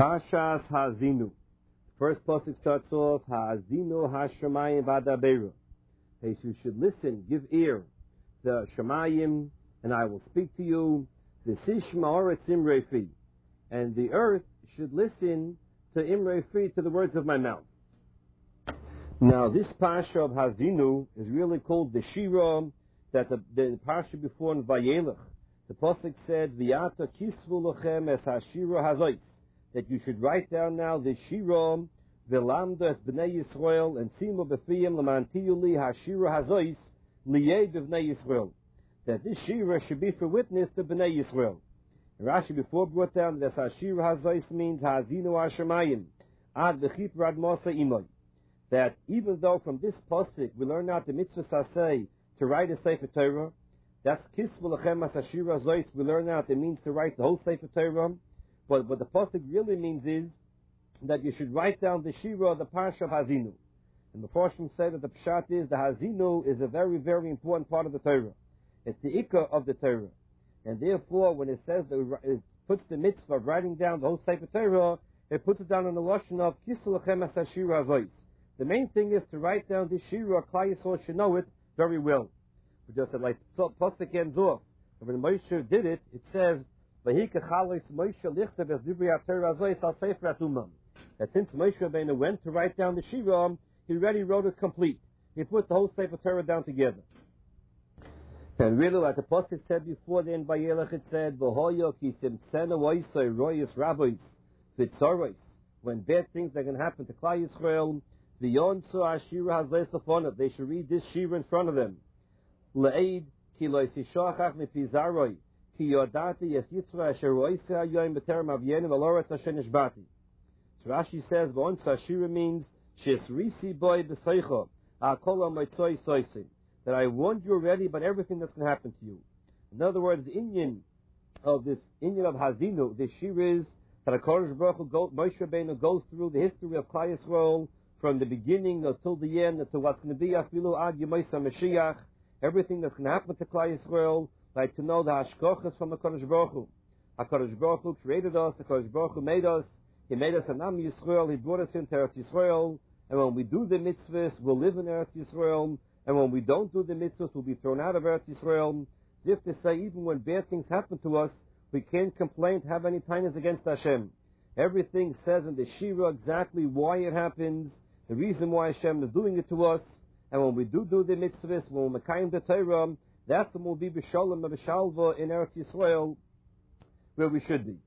Parshas Hazinu. First pasuk starts off, Hazinu Hashemayim Vadaberu. Hey, you should listen, give ear, the Shemayim, and I will speak to you. The Sishma Oretz Imrei Fi, and the earth should listen to Imrei Fi, to the words of my mouth. Now, this parsha of Hazinu is really called the Shira, that the parsha before in Vayelech. The pasuk said, "V'yata kisvu lochem es hashira hazois," that you should write down now the Shira, v'lamda es b'nei Yisrael, and simu b'fiyim l'mantiyuli hashira hazois liyei b'nei Yisrael. That this Shira should be for witness to B'nai Yisrael. And Rashi before brought down that Hashira Hazois means Hazinu Hashemayim Ad V'chipra Ad Mosa Imoy. That even though from this pasuk we learn out the mitzvah sasei to write a Sefer Torah, that's Kisvu Lachem As Hashira Hazois, we learn out it means to write the whole Sefer Torah. But what the pasuk really means is that you should write down the Shira, the Parsha of Hazinu. And the Forshim say that the Pshat is the Hazinu is a very, very important part of the Torah. It's the Ikka of the Torah. And therefore, when it says that it puts the mitzvah of writing down the whole Sefer Torah, it puts it down in the lashon of Kisvu Lachem As Hashira Hazois. The main thing is to write down this Shira, Klal Yisrael should know it very well. We just said, like, pasuk ends off. And when Moshe did it, it says, that since Moshe Rabbeinu went to write down the Shira, he already wrote it complete. He put the whole Sefer Torah down together. And really, like the pasuk said before, then Vayelech it said, "V'hoyo ki simtzena v'oisoi royis rabbis v'tzoros." When bad things are going to happen to Klal Yisrael, v'yonso hashira hazles lefonav, they should read this shira in front of them. Le'ed ki lo yisishachach mipizaroi ki yodati es yitzra asher roise hayoyim b'terem avyenim v'loretz asher nishbati. So Rashi says, "V'onso hashira" means shisrisi boy b'seicho ha'kol ha'motzoi soisim, that I warned you already about everything that's going to happen to you. In other words, the inyan of Hazinu, the shir is that HaKadosh Baruch Hu, Moshe Rabbeinu goes through the history of Klal Yisrael from the beginning until the end, until what's going to be afilu ad Yemosha Mashiach, everything that's going to happen to Klal Yisrael, like to know the hashkochas from HaKadosh Baruch Hu. HaKadosh Baruch Hu created us, HaKadosh Baruch Hu made us, He made us an Am Yisrael, He brought us into Eretz Yisrael, and when we do the mitzvahs, we'll live in Eretz Yisrael. And when we don't do the mitzvahs, we'll be thrown out of Eretz Yisrael. As if to say, even when bad things happen to us, we can't complain, have any kindness against Hashem. Everything says in the Shira exactly why it happens, the reason why Hashem is doing it to us. And when we do the mitzvahs, when we mekayim the Torah, that's when we'll be b'shalom and b'shalva in Eretz Yisrael, where we should be.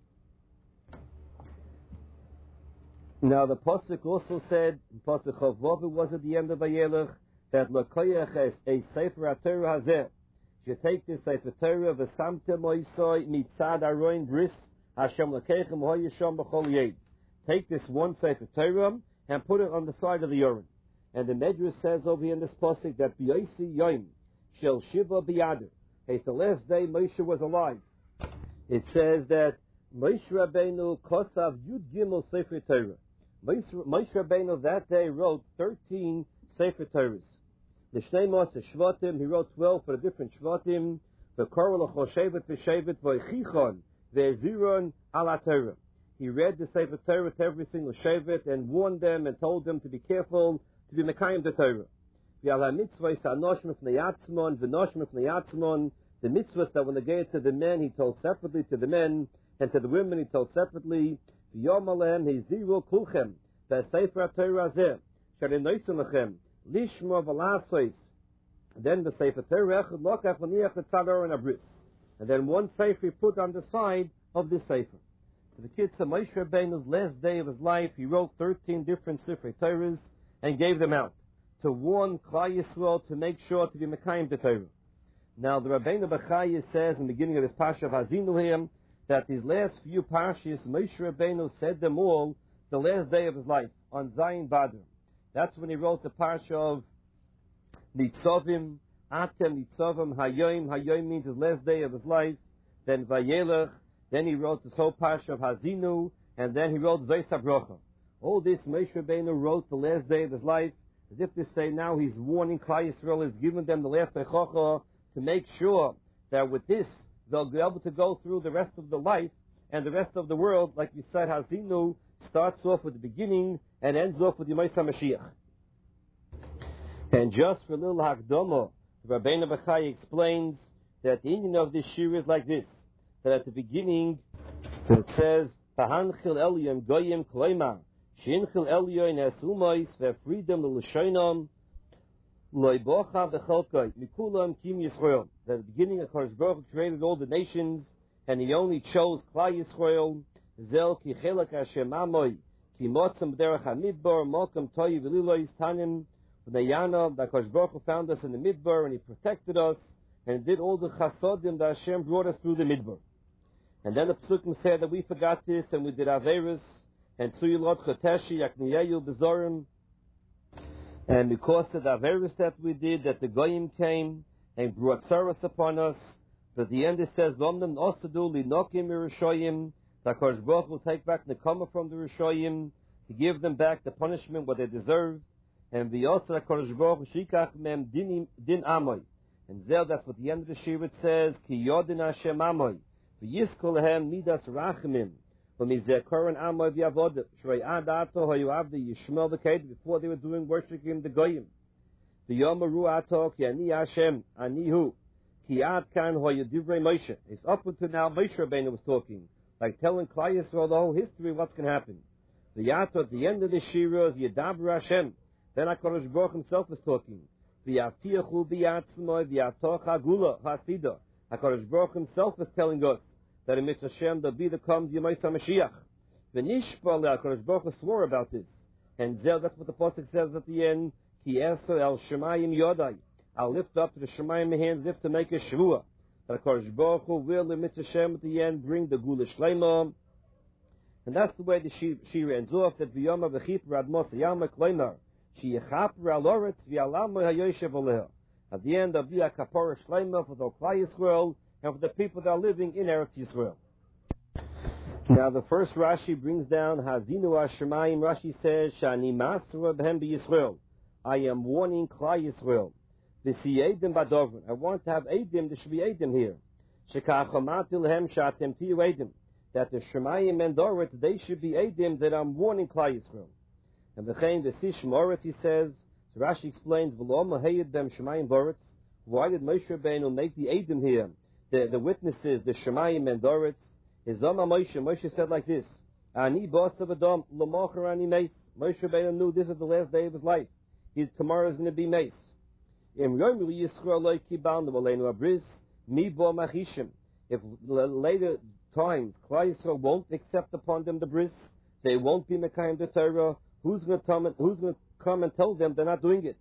Now the pasuk also said, pasuk Chavav was at the end of Vayelech, that L'koyach es a Sefer HaTorah hazeh, you take this Sefer Torah v'samte moisoi mitzad aroin bris Hashem l'keichem hoyisham b'chol yed. Take this one Sefer Torah and put it on the side of the Yoren. And the Medrash says over here in this pasuk that b'yosi yoim shel shiva b'yader. It's the last day Moshe was alive. It says that Moshe Rabbeinu kosav yud gimel Sefer Torah. Moshe Rabbeinu that day wrote 13 Sefer Torahs. The Shnei Shvatim, he wrote 12 for the different Shvatim. The Korah L'chol Shevet V'Shevet V'Chichon Ve'Ziron Ala Torah. He read the Sefer Torah to every single Shevet and warned them and told them to be careful, to be mekayim the Torah. V'Ala Mitzvah Anoshim Fnei Atzmon V'Noshim Fnei Atzmon. The mitzvahs that when they gave to the men, he told separately to the men, and to the women he told separately. V'Yom Alem Heziru Kulchem Ve'Sefer HaTorah Hazeh Sharei Noisem Lechem Lishma v'lasois. Then the Sefer Torah lokach v'niach v'tzador and abris. And then one Sefer put on the side of this Sefer. So the kids of Moshe Rabbeinu's last day of his life, he wrote 13 different Sefer Torahs and gave them out to warn Klal Yisrael to make sure to be mekayim the Torah. Now the Rabbeinu Bechaya says in the beginning of this Parsha of Hazinu here that these last few Parshas, Moshe Rabbeinu said them all the last day of his life on Zayin Badr. That's when he wrote the parsha of Nitzavim, Atem Nitzavim Hayoim. Hayoim means his last day of his life. Then Vayelech. Then he wrote this whole parsha of Hazinu, and then he wrote Zos HaBrocha. All this Moshe Rabbeinu wrote the last day of his life, as if to say now he's warning Klal Yisrael, he's giving them the last Echocha to make sure that with this they'll be able to go through the rest of the life and the rest of the world, like we said, Hazinu, starts off with the beginning and ends off with Yemais HaMashiach. And just for a little Hakdama, the Rabbeinu Bechai explains that the meaning of this shir is like this, that at the beginning, it says, Pahanchil Elyon Goyim Kloima, Shinchil Elyon Es Umois, Freedom L'Lushoinam, Loibocha V'Cholkoi, Mikulam Kim Yisrael. At the beginning, HaKadosh Baruch Hu created all the nations, and He only chose Klal Yisrael, Zel Ki Chelak Hashem Amoy, Ki Motzam Derech HaMidbar, Malkam Toyi V'Lilois Tanim, V'Nayana, that HaKadosh Baruch Hu found us in the Midbar, and He protected us, and did all the chasodim that Hashem brought us through the Midbar. And then the Psukim said that we forgot this, and we did Averis, and Tsuyilot Choteshi, Yakniyayu, Bezorim, and because of the Averis that we did, that the Goyim came, and brought sorrows upon us, but at the end it says, Lomdam Osadu Linokim Rishoyim, that HaKadosh Baruch will take back Nekama from the Rishoyim, to give them back the punishment what they deserve, and we also HaKadosh Baruch Hu Shikach Mem Din Amoy. And there, that's what the end of the Shir says, Ki Yodin Hashem Amoy, V'yiskol Hem Midas Rachemim, V'mizekaron Amoy V'yavod, Shrei Adato Hoyu Avdi Yishmel V'ked, before they were doing worshiping the Goyim. V'yomaru Ato Ki Ani Hashem, Ani Hu, Ki Ad Kan Hoyu Divrei Moshe. It's up until now Moshe Rabbeinu was talking, like telling Klal Yisrael the whole history of what's going to happen. V'yato, at the end of the Shir is Yedabra Hashem. Then HaKadosh Baruch himself was talking. V'yavtiachu b'yatzmoi v'yatocha gula hasidah. HaKadosh Baruch himself is telling us that in Mitzvah Hashem there'll be the comes Yemais HaMashiach. V'nishpal HaKadosh Baruch Hu swore about this. And there, that's what the Pasuk says at the end, Ki eso el shemayim yodai. I'll lift up to the shemayim hands, lift to make a shvua. That HaKadosh Baruch Hu will in Mitzvah Hashem at the end bring the gula shleima. And that's the way the shir ends off, that v'yoma v'chip radmos yama kleimar. At the end of the Kapara Shleima for the Klal Yisrael and for the people that are living in Eretz Yisrael. Now the first Rashi brings down Hazinu Hashemayim. Rashi says, Shani Masra B'hem B'Yisrael. I am warning Klal Yisrael. V'si Eidim Badovin. I want to have Eidim. There should be Eidim here. Shekachomati Lehem Shatem Tiyu Eidim. That the Shemayim and Dorit, they should be Eidim that I'm warning Klal Yisrael. And the Sish Moritz, he says, so Rashi explains, why did Moshe Rabbeinu make the Eidim here, the witnesses, the Shemayim and Doritz? Moshe said like this, Ani boss of Adam, Lamocher Ani Mace. Moshe Rabbeinu knew this is the last day of his life. Tomorrow is going to be Mace. If later times, Klal Yisrael won't accept upon them the bris, they won't be Mekayim the Torah, who's going to come and tell them they're not doing it?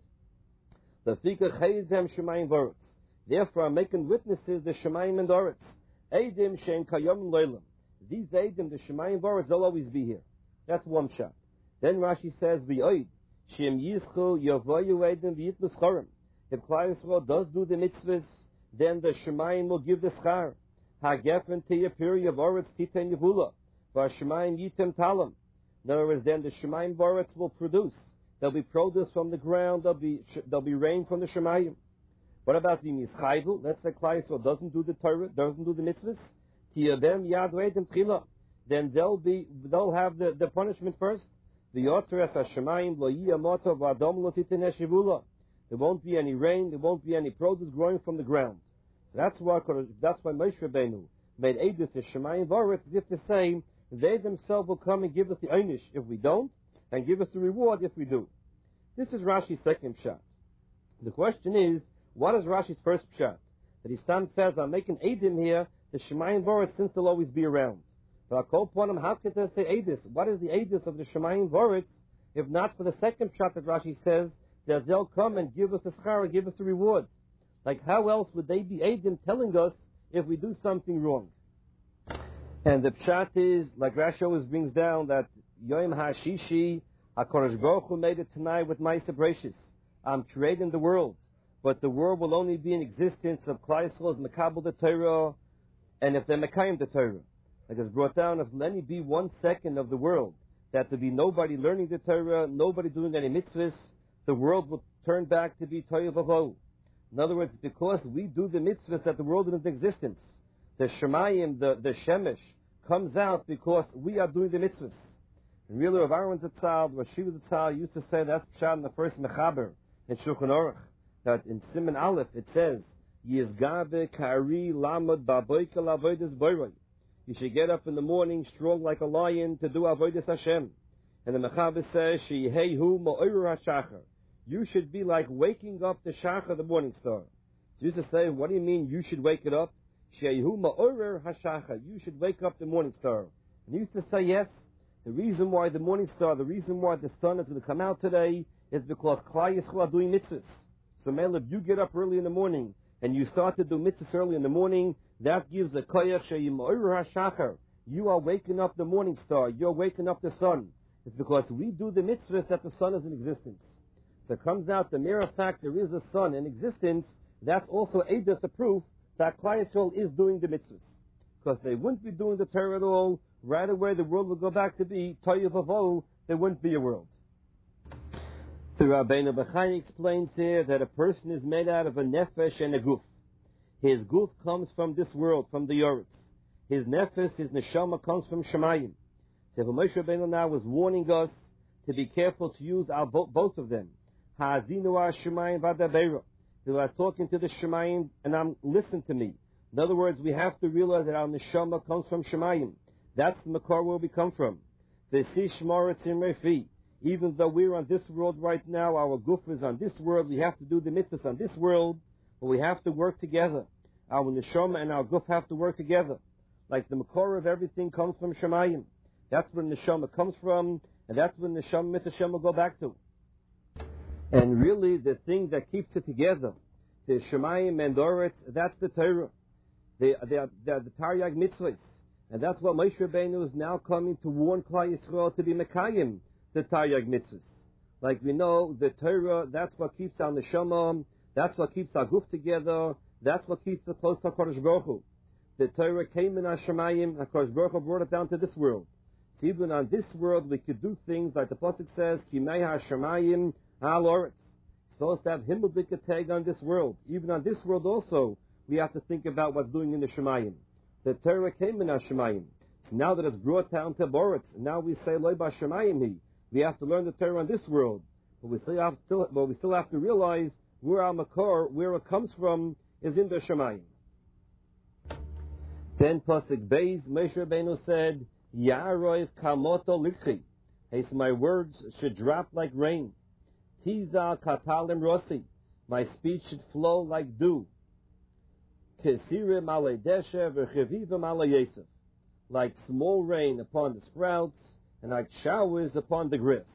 Therefore, I'm making witnesses the Shemayim and Doritz. Eidim shein kayom leilam. These Eidim, the Shemayim and Doritz, they'll always be here. That's one shot. Then Rashi says, V'oid shem yischu yavoyu Eidim v'yitlu schorim. If Klal Yisrael does do the mitzvahs, then the Shemayim will give the schar. Hagefen teyapiri yavoritz titen yavula. V'ashemayim yitem talam. In other words, then the Shemayim Boretz will produce. There'll be produce from the ground. There'll be rain from the Shemayim. What about the Mischayvu? Let's say Klal Yisrael doesn't do the Torah, doesn't do the mitzvahs. Tiyadem yad reidim tchila. Then they'll have the punishment first. The Yotzeres HaShemayim lo yiyamoto v'adom lo titene shivula. There won't be any rain. There won't be any produce growing from the ground. So that's why Moshe Rabbeinu made Eidus the Shemayim Boretz, as if to say, they themselves will come and give us the einish if we don't, and give us the reward if we do. This is Rashi's second pshat. The question is, what is Rashi's first pshat? That he says, I'm making Eidim here, the Shemayim Boretz, since they'll always be around. But I'll call upon him, how could they say Eidus? What is the Eidus of the Shemayim Boretz, if not for the second pshat that Rashi says, that they'll come and give us the schar and give us the reward? Like, how else would they be Eidim telling us if we do something wrong? And the pshat is, like Rashi always brings down, that Yom HaShishi, HaKadosh Baruch Hu made it tonight with Ma'aseh Bereishis. I'm creating the world, but the world will only be in existence if Klal Yisrael is Mekabel the Torah, and if they're Mekayim the Torah. Like it's brought down, if let it be 1 second of the world, that there be nobody learning the Torah, nobody doing any mitzvahs, the world will turn back to be Tohu Vavohu. In other words, because we do the mitzvahs that the world is in existence. The Shemayim, the Shemesh, comes out because we are doing the mitzvahs. And really, Rav Aaron Zatzal, Rav Shiva Zatzal used to say that's pshat in the first Mechaber in Shulchan Aruch, that in Siman Aleph it says, Yizgabe kari lamad baboika lavodas boiroi. You should get up in the morning strong like a lion to do avodas Hashem. And the Mechaber says, Shehehu ma'orer hashachar. You should be like waking up the shachar, the morning star. So he used to say, what do you mean you should wake it up? Shehehu ma'orer hashachar. You should wake up the morning star. And he used to say, yes, the reason why the morning star, the reason why the sun is going to come out today is because Klal Yisrael are doing mitzvahs. So Mel, if you get up early in the morning and you start to do mitzvahs early in the morning, that gives a koyach she'im ma'orer hashachar. You are waking up the morning star. You're waking up the sun. It's because we do the mitzvahs that the sun is in existence. So it comes out the mere fact there is a sun in existence, that's also a proof that Klal Yisrael is doing the mitzvahs. Because they wouldn't be doing the Torah at all, right away the world would go back to be Toyev Avohu, there wouldn't be a world. The Rabbeinu Bechai explains here that a person is made out of a nefesh and a guf. His guf comes from this world, from the Yoretz. His nefesh, his neshama comes from Shemayim. So Moshe Rabbeinu now was warning us to be careful to use both of them. Ha'azinu Shemayim v'adabeira. They are talking to the Shemayim and listen to me. In other words, we have to realize that our neshama comes from Shemayim. That's the makor where we come from. Even though we're on this world right now, our guf is on this world, we have to do the mitzvahs on this world, but we have to work together. Our neshama and our guf have to work together. Like the makor of everything comes from Shemayim. That's where neshama comes from, and that's when neshama mit Hashem will go back to. And really, the thing that keeps it together, the Shemayim and Oretz, that's the Torah. They are the Taryag mitzvahs. And that's what Moshe Rabbeinu is now coming to warn Klal Yisrael to be Mekayim, the Taryag mitzvahs. Like we know, the Torah, that's what keeps our neshama, that's what keeps our guf together, that's what keeps us close to HaKadosh Baruch Hu. The Torah came in our Shemayim, HaKadosh Baruch Hu brought it down to this world. So even on this world, we could do things like the Pasuk says, Kimei HaShemayim Al Oretz. It's supposed to have Himmelblik tag on this world. Even on this world also, we have to think about what's doing in the Shemayim. The Torah came in our Shemayim. So now that it's brought down to Boretz, now we say Loi Ba Shemayim Hi. We have to learn the Torah on this world. But we still have to realize where our makor, where it comes from, is in the Shemayim. Then Pasuk Beis, Moshe Rabbeinu said, Ya'arov kamoto likchi. Hey, so my words should drop like rain. Tiza katalim rosi. My speech should flow like dew. Kesirim ale desher v'chevivim ale yesef. Like small rain upon the sprouts, and like showers upon the grist.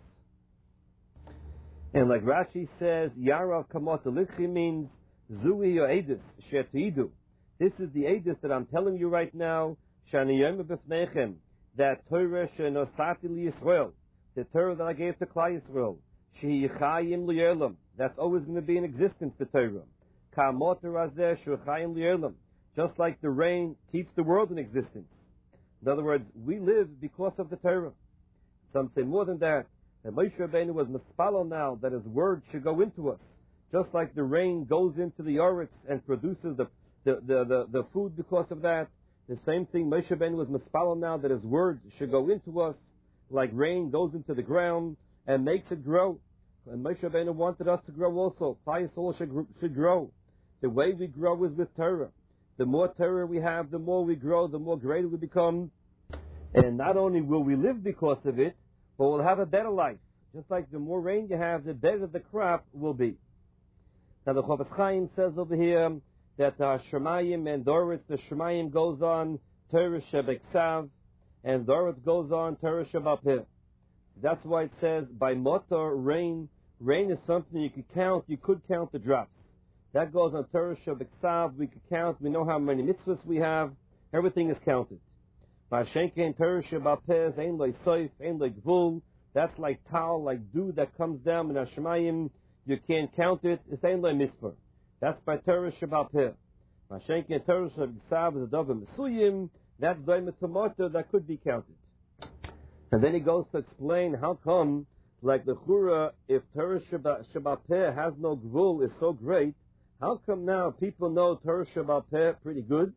And like Rashi says, Ya'arov kamoto likchi means Zui yo edus shetidu. This is the edus that I'm telling you right now. Shani yom b'fnechem. That Torah shenosati li Yisrael, the Torah that I gave to Klal Yisrael, sheyichayim li'olam, that's always going to be in existence, the Torah. Ka'amot razeh sheyichayim li'olam, just like the rain keeps the world in existence. In other words, we live because of the Torah. Some say more than that. And Moshe Rabbeinu was mispalel now that his word should go into us, just like the rain goes into the Yoretz and produces the food because of that. The same thing, Moshe Rabbeinu was mispalel now that his words should go into us, like rain goes into the ground and makes it grow. And Moshe Rabbeinu wanted us to grow also. Klal Yisrael should grow. The way we grow is with Torah. The more Torah we have, the more we grow, the more greater we become. And not only will we live because of it, but we'll have a better life. Just like the more rain you have, the better the crop will be. Now the Chofetz Chaim says over here, that Shemayim and Doritz, the Shemayim goes on Torah Shebeksav, and Doritz goes on Torah Shebapeh. That's why it says, by motor, rain is something you could count the drops. That goes on Torah Shebeksav, we could count, we know how many mitzvahs we have, everything is counted. By Shenke and Torah Shebapeh, Ein Loi Soif, Ein Loi Gvul, that's like tal, like dew that comes down in Shemayim, you can't count it, it's Ein Loi Misper. That's by Torah Shebapeh. Mashenke and Torah Shebeksav is a Dovah Mesuyim. That's Doimet Tomoto that could be counted. And then he goes to explain how come, like the Chura, if Torah Shebapeh has no Gvul, is so great, how come now people know Torah Shebapeh pretty good,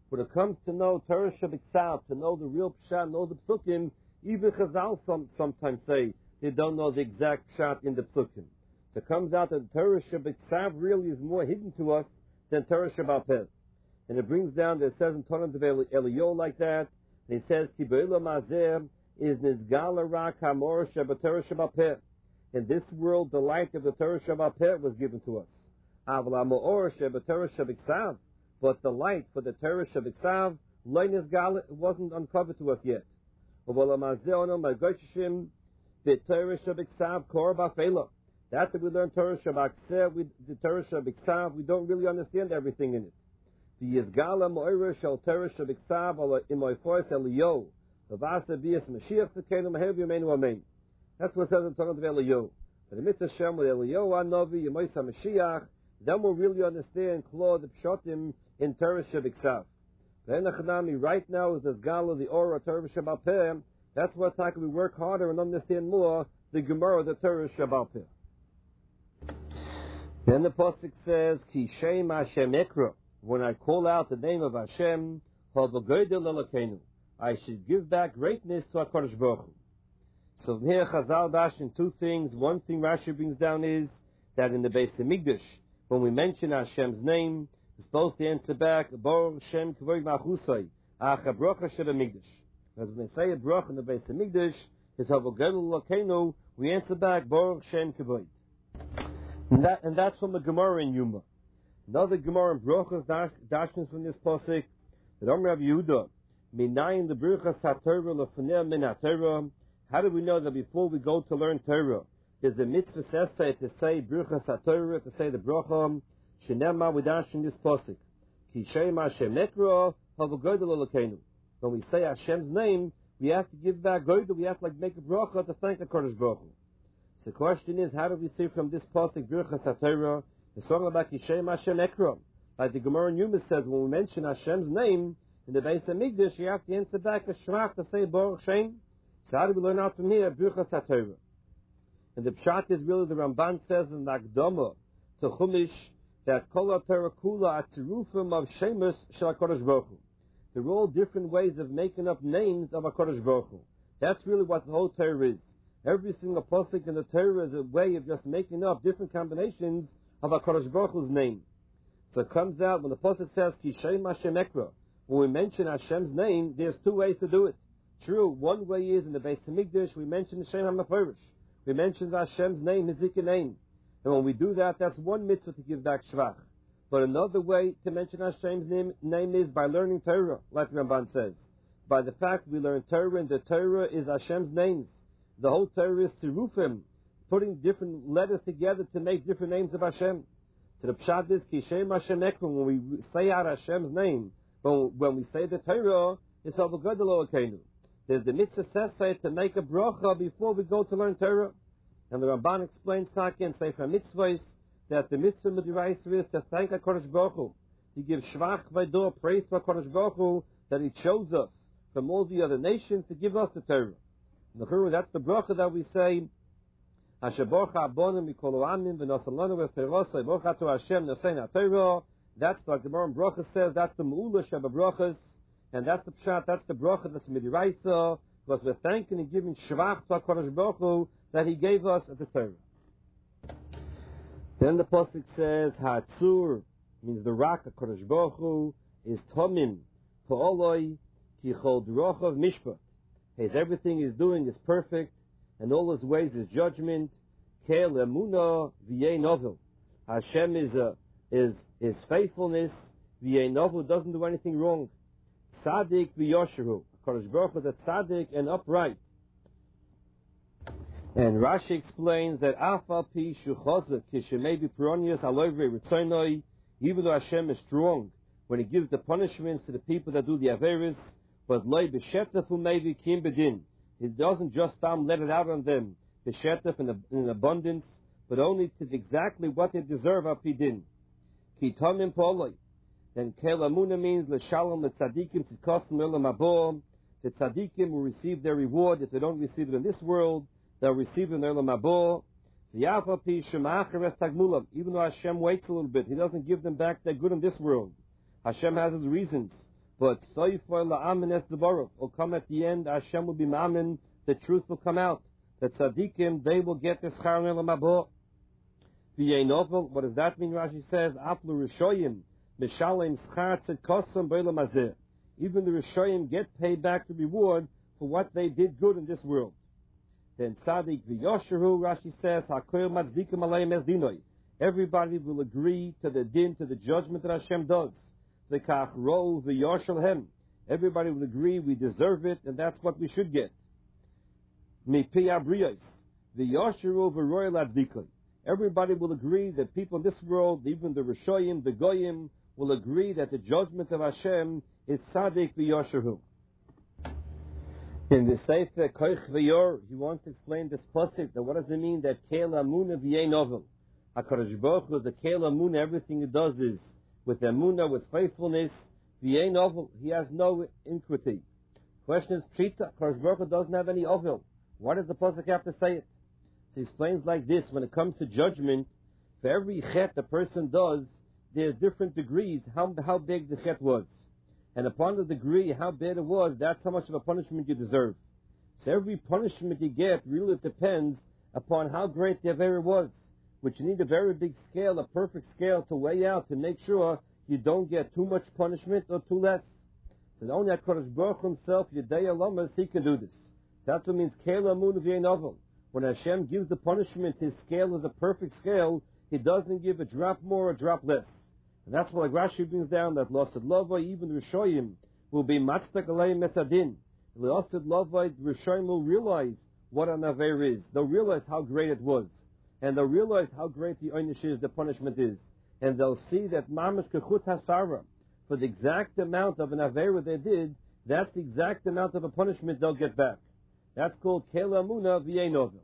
When it comes to know Torah Shabbat, to know the real Pshat, know the Psukim, even Chazal sometimes say they don't know the exact Pshat in the Psukim. So it comes out that Torah Shabbat really is more hidden to us than Torah Shabbat. And it brings down that it says in Torah of Eliyahu like that, and it says, Tibeila Mazeh is Nizgala Rak HaMor Shabbat Torah Shabbat. In this world, the light of the Torah Shabbat was given to us. Aval HaMor Shabbat Torah Shabbat, but the light for the Torah Shabbat wasn't uncovered to us yet. That's what we learn Torah Shabbat. The Torah Shabbat, we don't really understand everything in it. The Yizgala Moira Shal Torah Shabbat ala Imoyfois Eliyahu. Vavasa Bias Mashiach Tekenu Mehev Yomenu Amen. That's what it says in Torah of Eliyahu. But the mitzvah Shem with Eliyahu Anovi Yemoisa Mashiach, then we'll really understand Klor the Pshotim in Torah Shabbat. Right now is the Zgala, the Ora Torah Shabbat. That's what we work harder and understand more the Gemara, the Torah Shabbat. Then the Pasuk says, Ki Shem Hashem Ekra. When I call out the name of Hashem, I should give back greatness to HaKadosh Baruch Hu. So here Chazal dash in two things. One thing Rashi brings down is that in the Beis Hamikdash, when we mention Hashem's name, we're supposed to answer back, Baruch Shem Kavod Machusay, Acha Bracha Shel Hamikdash. As when they say a bracha in the Beis Hamikdash, is Havogel Lokeinu, we answer back, Baruch Shem Kavod. And that's from the Gemara in Yuma. Another Gemara in Brachos dashins from this pasuk that Amar Rav Yehuda, Minayin the Bruchas HaTorah Lefanei Min HaTorah. How do we know that before we go to learn Torah, there's a mitzvah sesay to say Bruchas HaTorah, to say the bracha Shenema we dash in this pasuk Ki Shem Hashem Ekra Havagodel Elokeinu. When we say Hashem's name, we have to give back Godel. We have to make a bracha to thank the Kodesh Baruch Hu. So the question is, how do we see from this pasuk Bruchas HaTorah? It's talking about Kishem Hashem Ekram. Like the Gemara in Yuma says, when we mention Hashem's name in the Beis Hamikdash, you have to answer back a shmach to say Baruch Shem. So how do we learn out from here? Bruchas HaTorah. And the pshat is really the Ramban says in the Akdama to Chumash that Kol HaTorah Kula Atzirufim of Shemus Shel HaKadosh Baruch Hu. They're all different ways of making up names of HaKadosh Baruch Hu. That's really what the whole Torah is. Every single pasuk in the Torah is a way of just making up different combinations of HaKadosh Baruch Hu's name. So it comes out when the pasuk says Ki Shem Hashem Ekra. When we mention Hashem's name, there's two ways to do it. True, one way is in the Beis Hamikdash we mention Shem HaMeforish. We mention Hashem's name, His Zikr name. And when we do that, that's one mitzvah to give back shvach. But another way to mention Hashem's name is by learning Torah, like Ramban says. By the fact we learn Torah, and the Torah is Hashem's names. The whole Torah is Tirufim, putting different letters together to make different names of Hashem. So the pshat is Ki Shem Hashem Ekra. When we say out Hashem's name, when we say the Torah, it's Havogel Elokeinu. There's the mitzvah sesay to make a bracha before we go to learn Torah. And the Ramban explains in Sefer Mitzvahs that the mitzvah midiraisa is to thank HaKadosh Baruch Hu, to give shvach v'dor, praise to HaKadosh Baruch Hu, that He chose us from all the other nations to give us the Torah. And that's the bracha that we say, Asher Baruch Abonim Mikol Oamim v'Nosalanu v'Teirosai Baruch Atu Hashem Nosein HaTorah. That's what the Gemara in Bracha says. That's the Me'ula Sheba Brachas, and that's the pshat. That's the bracha that's midiraisa, because we're thanking and giving shvach to HaKadosh Baruch Hu that He gave us the Torah. Then the pasuk says Hatzur means the rock of HaKadosh Baruch Hu is Tomim Pa'oloi Ki Chol D'rochav Mishpat. His everything He's doing is perfect, and all His ways is judgment. Kel Emuna V'yei Novel. Hashem is faithfulness. V'yei Novel doesn't do anything wrong. Tzaddik V'yosheru. HaKadosh Baruch Hu is a tzaddik and upright. And Rashi explains that Afal Pi Shuchozek Kishemebi Pironius Aloivre Ritzonoi. Even though Hashem is strong when He gives the punishments to the people that do the Averis, but Loi B'Shetef Umevi Kim Bedin. He doesn't just let it out on them, B'Shetef in abundance, but only to exactly what they deserve of Pidin. Ki Tomim Poloi. Then Kel Amuna means L'Shalom L'Tzadikim Tzidkosim L'Olam Habo. The Tzadikim will receive their reward. If they don't receive it in this world, they'll receive it in L'Olam Habo. V'Yafa Pi Shema'acher Es Tagmulam. Even though Hashem waits a little bit, He doesn't give them back their good in this world. Hashem has His reasons. But Soifer la'amin es devarov will come at the end. Hashem will be ma'amin. The truth will come out. The tzaddikim, they will get the schar ne'elam haba. V'yeinovel. What does that mean? Rashi says, Aflu rishoyim mishalem schar tzedkosam b'olam hazeh. Even the rishoyim get paid back the reward for what they did good in this world. Then tzaddik v'yosheru, Rashi says, hakoil matzdikim aleim es dinoi. Everybody will agree to the din, to the judgment that Hashem does. V'kach ro v'yoshelhem. Everybody will agree we deserve it, and that's what we should get. Mipi abriyos v'yosheru v'royal advikoi. Everybody will agree that people in this world, even the rishoyim, the goyim, will agree that the judgment of Hashem is tzaddik v'yosheru. In the Sefer Koich V'yor, he wants to explain this pasuk. That what does it mean that Keil Amunah V'yei Novel? HaKadosh Baruch Hu, the Keil Amunah, everything he does is with Amunah, with faithfulness. V'yei Novel, he has no iniquity. Question is, Pshita, HaKadosh Baruch Hu doesn't have any Ovel. Why does the pasuk have to say it? So he explains like this: when it comes to judgment, for every chet a person does, there's different degrees how big the chet was. And upon the degree how bad it was, that's how much of a punishment you deserve. So every punishment you get really depends upon how great the Avera was, which you need a very big scale, a perfect scale to weigh out to make sure you don't get too much punishment or too less. So only HaKadosh Baruch Hu himself, Yedei Alamas, he can do this. So that's what means Keil Amun V'yei Novel. When Hashem gives the punishment, his scale is a perfect scale. He doesn't give a drop more or a drop less. And that's why Rashi brings down that L'Osed Lovai, even the Rishoyim, will be Matztak Aleim Mesadin. L'Osed Lovai, the Rishoyim will realize what an Aver is. They'll realize how great it was. And they'll realize how great the Oynish is, the punishment is. And they'll see that Mamash Kechut Hasara, for the exact amount of an Aver they did, that's the exact amount of a punishment they'll get back. That's called Keil Amunah V'yei Novel.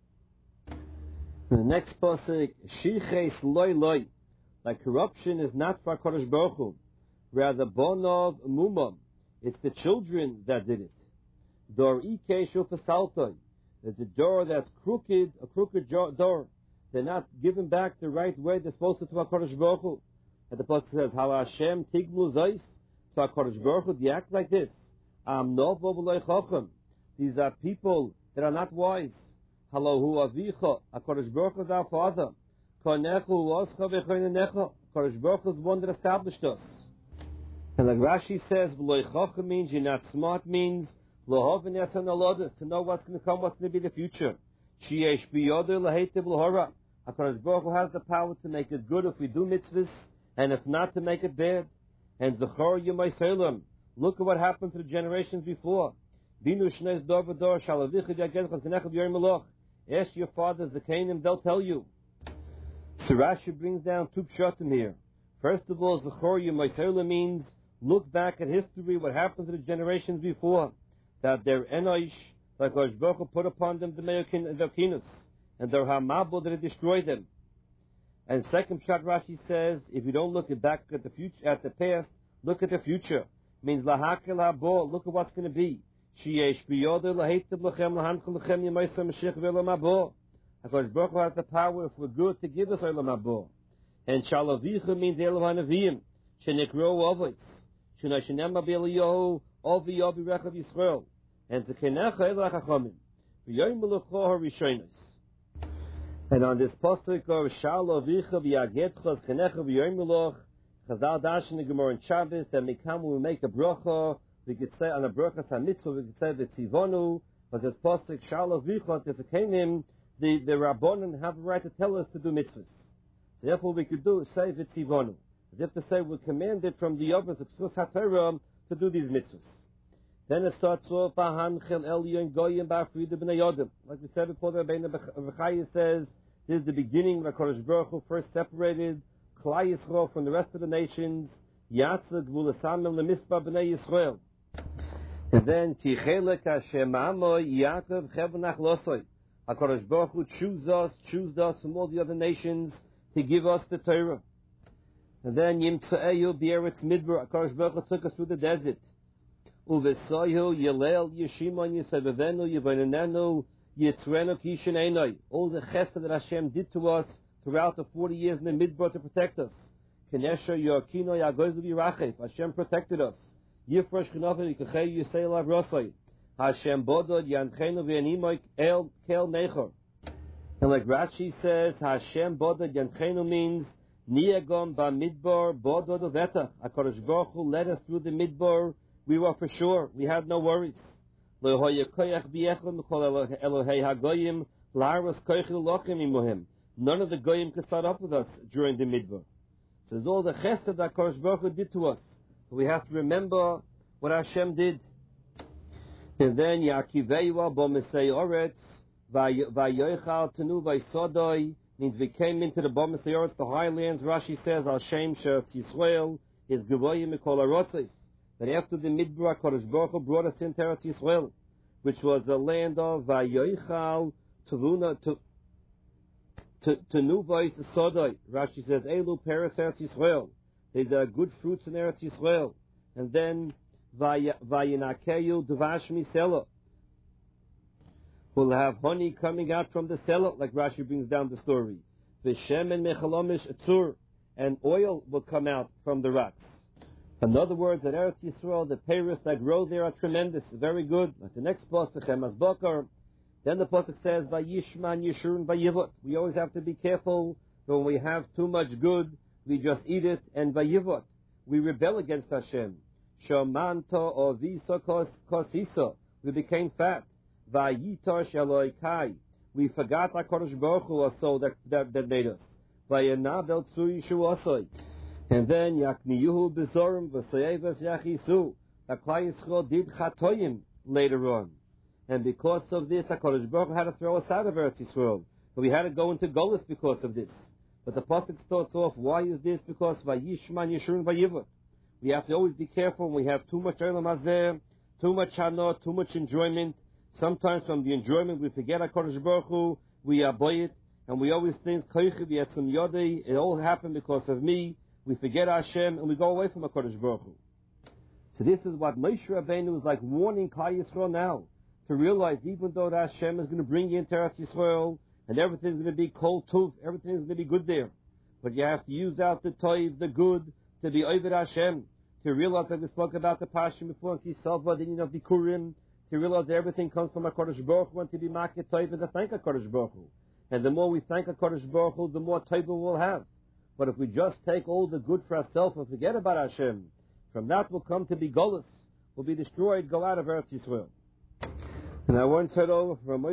The next pasuk, Shiches Loi Loi. Like corruption is not for HaKadosh Baruch Hu. Rather, Bonov Mumam. It's the children that did it. Dor Ike Shufasaltoi. It's a door that's crooked, a crooked door. They're not given back the right way they're supposed to HaKadosh Baruch Hu. And the pasuk says, How Hashem Tigmu Zois to HaKadosh Baruch Hu. They act like this. Am Nov V'Loi Chochem. These are people that are not wise. Halahu Avicha. HaKadosh Baruch Hu is our Father. Konechu Oscha V'Choinenecha. HaKadosh Baruch Hu is the one that established us. And like Rashi says, V'loi Chochem means you're not smart, means L'hoven Yasan Alodas, to know what's going to come, what's going to be the future. Sheyesh B'yoder L'heitev L'hora. HaKadosh Baruch Hu has the power to make it good if we do mitzvahs, and if not, to make it bad. And Zechor Yemai Selam. Look at what happened to the generations before. Binu Shneis Dor V'Dor Shalavichid Yagedchas Genechav Yorim Meloch. Ask your fathers, the Canaan, they'll tell you. So Rashi brings down two pshatim here. First of all, Zechor Yemai Selam means look back at history, what happened to the generations before. That their enoish, like Rosh Baruch Hu put upon them the Meyakin and Vakinus, and their hamabel that it destroyed them. And second pshat Rashi says, if you don't look back at the future, at the past, look at the future. Means lahakel habo, look at what's going to be. Sheyesh biyoder lahetiv lachem lahankel lachem yemaisa mashiach v'elam habo. HaKadosh Baruch Hu has the power, if we're good, to give us elam habo. And shalavicha means elam hanavim. Shenikro ovois. Shenashenem abeliyahu ovi ovi rechav Yisrael. And to kenecha elach hachamim. V'yoyim melucho harishonos. And on this pasuk of shalavicha v'yagetchas kenecha v'yoyim meluch, Chazal Darshan the Gemara in Shabbos, that Mikam will make a bracha. We could say on a bracha mitzvah, we could say the tzivonu, but this pasuk shalavicha, there's a kenim, the Rabbanan have the right to tell us to do mitzvahs. So therefore we could do say the tzivonu. As if to say we're commanded from the others of Tzvus HaTorah to do these mitzvahs. Then it starts off, Ahanchel Elyon Goyim Ba'afrida B'nai Yodim. Like we said before, the Rebbeinu Bechaya says, this is the beginning when HaKadosh Baruch Hu first separated Klai Yisrael from the rest of the nations, Yatzah Gvul Esamim Lemispa B'nai Yisrael. And then, Tichelek Hashem Amoy Yaakov Chevnach Losoi. HaKadosh Baruch Hu choose us from all the other nations to give us the Torah. And then Yimtze'eyu B'eretz Midbar, HaKadosh Baruch Hu took us through the desert. Uvesoyu Yelel Yeshimon Yisavevenu Yevanenenu Yitzrenu Kishin Einoi. All the chesed that Hashem did to us throughout the 40 years in the Midbar to protect us. Kenesha Yorkino Yagoz L'Yirachef. Hashem protected us. Yifresh Chinofen Yikachei Yisei Lav Rosai. Hashem Bodod Yanchenu V'Yanimoik El Kel Nechor. And like Rashi says, Hashem Bodod Yanchenu means Niagom Bamidbar Bodod Oveta. HaKadosh Baruch Hu led us through the Midbar. We were for sure. We had no worries. Lehoye Koyach Biechon Mechol Elohei HaGoyim Laros Koyach Lochem Imuhim. None of the Goyim could start up with us during the Midbar. So it's all the chesed that HaKadosh Baruch Hu did to us. But we have to remember what Hashem did. And then Yakiveiwa Bomesei Oretz Vayoichal Tenu Vaisodoi means we came into the Bomesei Oretz, the highlands. Rashi says Al Shem Sher Yisrael is Gevoyim Mikol Arotzis. That after the Midbar, HaKadosh Baruch Hu brought us into Eretz Yisrael, which was a land of Vayoichal Tevuna Tenuvais Sodoi. Rashi says Elu Peres Eretz Yisrael. There's good fruits in Eretz Yisrael. And then Vayinakeyu Dvash Misela. We'll have honey coming out from the cellar, like Rashi brings down the story. V'shem and Mechalomish Atzur, and oil will come out from the rocks. In other words, at Eretz Yisrael, the peiros that grow there are tremendous, very good. Like the next pasuk, Chemas Bokar. Then the pasuk says, Vayishman Yeshurun Vayivot. We always have to be careful when we have too much good, we just eat it, and Vayivot. We rebel against Hashem. Shomanto or Visa Kosisa. We became fat. Vayitar Shaloi Kai. We forgot HaKadosh Baruch Hu also that made us. Vayanabel Tsui Shuasoi. And then Yakniyuhu Bezorim V'Sayevas Yachisu. That Klai Yisrael did Chatoyim later on. And because of this, HaKadosh Baruch Hu had to throw us out of Eretz Yisrael. But we had to go into Golus because of this. But the pasuk starts off, why is this? Because Vayishman Yeshurun Vayivot. We have to always be careful when we have too much Olam Hazeh, too much Hana, too much enjoyment. Sometimes from the enjoyment we forget HaKadosh Baruch Hu, we avoid it, and we always think, it all happened because of me. We forget Hashem, and we go away from HaKadosh Baruch Hu. So this is what Moshe Rabbeinu is like warning Klal Yisrael now, to realize even though that Hashem is going to bring you into Eretz Yisrael, and everything's going to be kol tuv, everything's going to be good there. But you have to use out the toiv, the good, to be over Hashem, to realize that we spoke about the Pashim before, and Kisava, the of Bikurim, to realize that everything comes from HaKadosh Baruch Hu, and to be market toiv and to thank HaKadosh Baruch Hu. And the more we thank HaKadosh Baruch Hu, the more toiv we'll have. But if we just take all the good for ourselves and forget about Hashem, from that will come to be Golus, will be destroyed, go out of Eretz Yisrael. And I once heard over from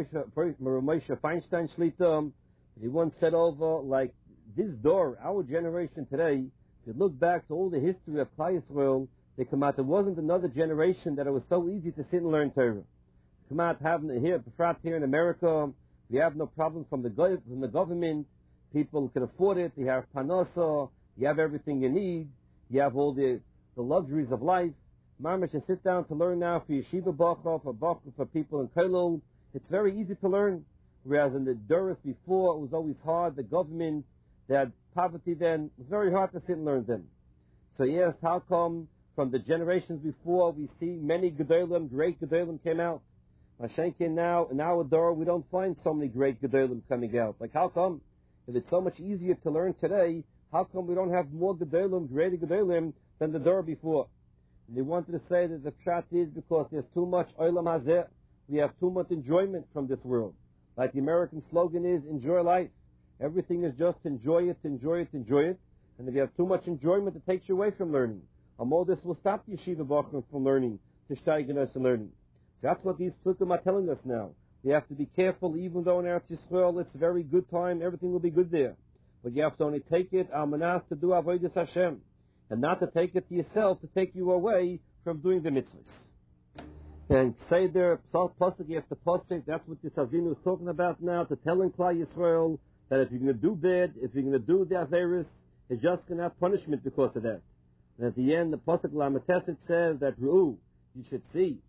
Moshe Feinstein Shlita, he once said over, like, this door, our generation today, if you look back to all the history of Klal Yisrael, they come out, there wasn't another generation that it was so easy to sit and learn Torah. Come out having here, here in America, we have no problems from the government, people can afford it, you have Panosa, you have everything you need, you have all the luxuries of life. Mamash, you sit down to learn now for Yeshiva Bacha, for people in Kolol, it's very easy to learn. Whereas in the Duras before, it was always hard, the government, they had poverty then, it was very hard to sit and learn them. So he asked, how come from the generations before we see many Gedolim, great Gedolim came out? Mashenkin now, in our Dor, we don't find so many great Gedolim coming out. Like how come? If it's so much easier to learn today, how come we don't have more Gedolim, greater Gedolim than the Dor before? And they wanted to say that the pshat is because there's too much Olam Hazeh. We have too much enjoyment from this world. Like the American slogan is, enjoy life. Everything is just enjoy it, enjoy it, enjoy it. And if you have too much enjoyment, it takes you away from learning. All this will stop the Yeshiva Bachman from learning, to steigen and learning. So that's what these Psukim are telling us now. We have to be careful, even though in Eretz Yisrael it's a very good time, everything will be good there. But you have to only take it, al-manas, to do avodas Hashem. And not to take it to yourself, to take you away from doing the mitzvahs. And say there, Pasuk after Pasuk, that's what the Savinu is talking about now, to telling Klal Yisrael that if you're going to do bad, if you're going to do the Averis, it's just going to have punishment because of that. And at the end, the Pasuk Lamateset says that, Ru'u, you should see,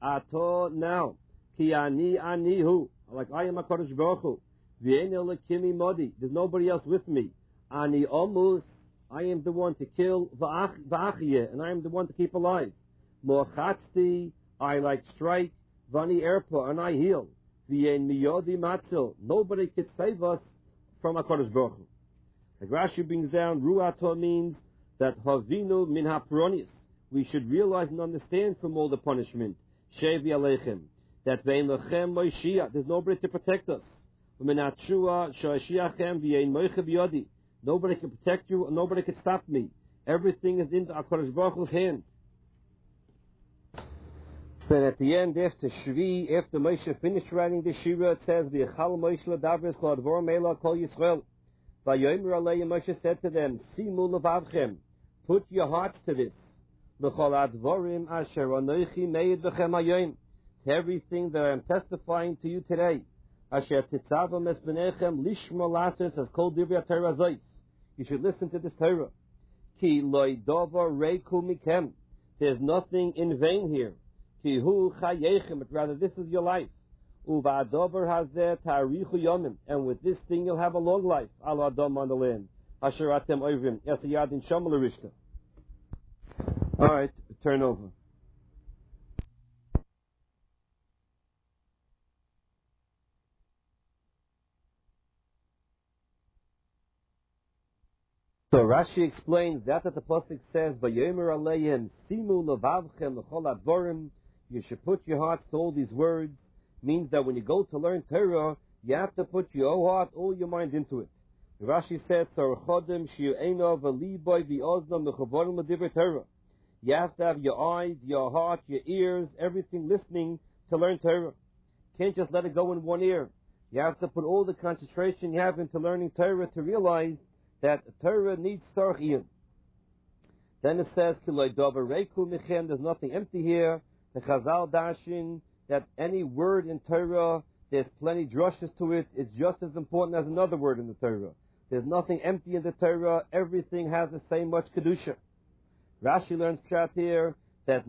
Ato now, Ki ani anihu, like I am HaKadosh Baruch Hu, V'ein lekimi modi, there's nobody else with me. Ani omus, I am the one to kill, V'achiyeh, and I am the one to keep alive. Mochatzti, I like strike, Vani erpa, and I heal. V'yein miyodi matzil, nobody could save us from HaKadosh Baruch Hu. The Rashi brings down, Ru'ato means that Havinu min hapronis, we should realize and understand from all the punishment, Shevi Aleichem, that Vein Lochem Moishia, there's nobody to protect us. Nobody can protect you, and nobody can stop me. Everything is in HaKadosh Baruch Hu's hand. Then at the end, after Shvi, after Moshe finished writing the Shira, it says, V'yechal Moshe l'davris l'advor meila kol Yisrael. V'yomer Aleim, Moshe said to them, Simu levavchem, put your hearts to this. L'chol advorim asher anoichi meid v'chem hayoim. To everything that I am testifying to you today. Asher titzavam es b'nechem lishma lasis as kol divrei Torah zois. You should listen to this Torah. Ki loy dover reiku mikem. There's nothing in vain here. Ki hu chayechem, but rather this is your life. Uva dover hazeh tarichu yomim. And with this thing you'll have a long life. Al adam on the land. Asher atem oivrim. Es yadin shom l'rishta. Alright, turn over. So Rashi explains that the pasuk says, "Vayomer Aleim simu levavchem l'chol advorim." You should put your hearts to all these words. Means that when you go to learn Torah, you have to put your whole heart, all your mind into it. Rashi says, "Sarchodim shi'einav v'liboy v'oznam mechavorim l'divrei Torah." You have to have your eyes, your heart, your ears, everything listening to learn Torah. You can't just let it go in one ear. You have to put all the concentration you have into learning Torah to realize that Torah needs sarchiyim. Then it says, there's nothing empty here. The Chazal dashin that any word in Torah, there's plenty drushes to it. It's just as important as another word in the Torah. There's nothing empty in the Torah. Everything has the same much kedusha. Rashi learns pshat here that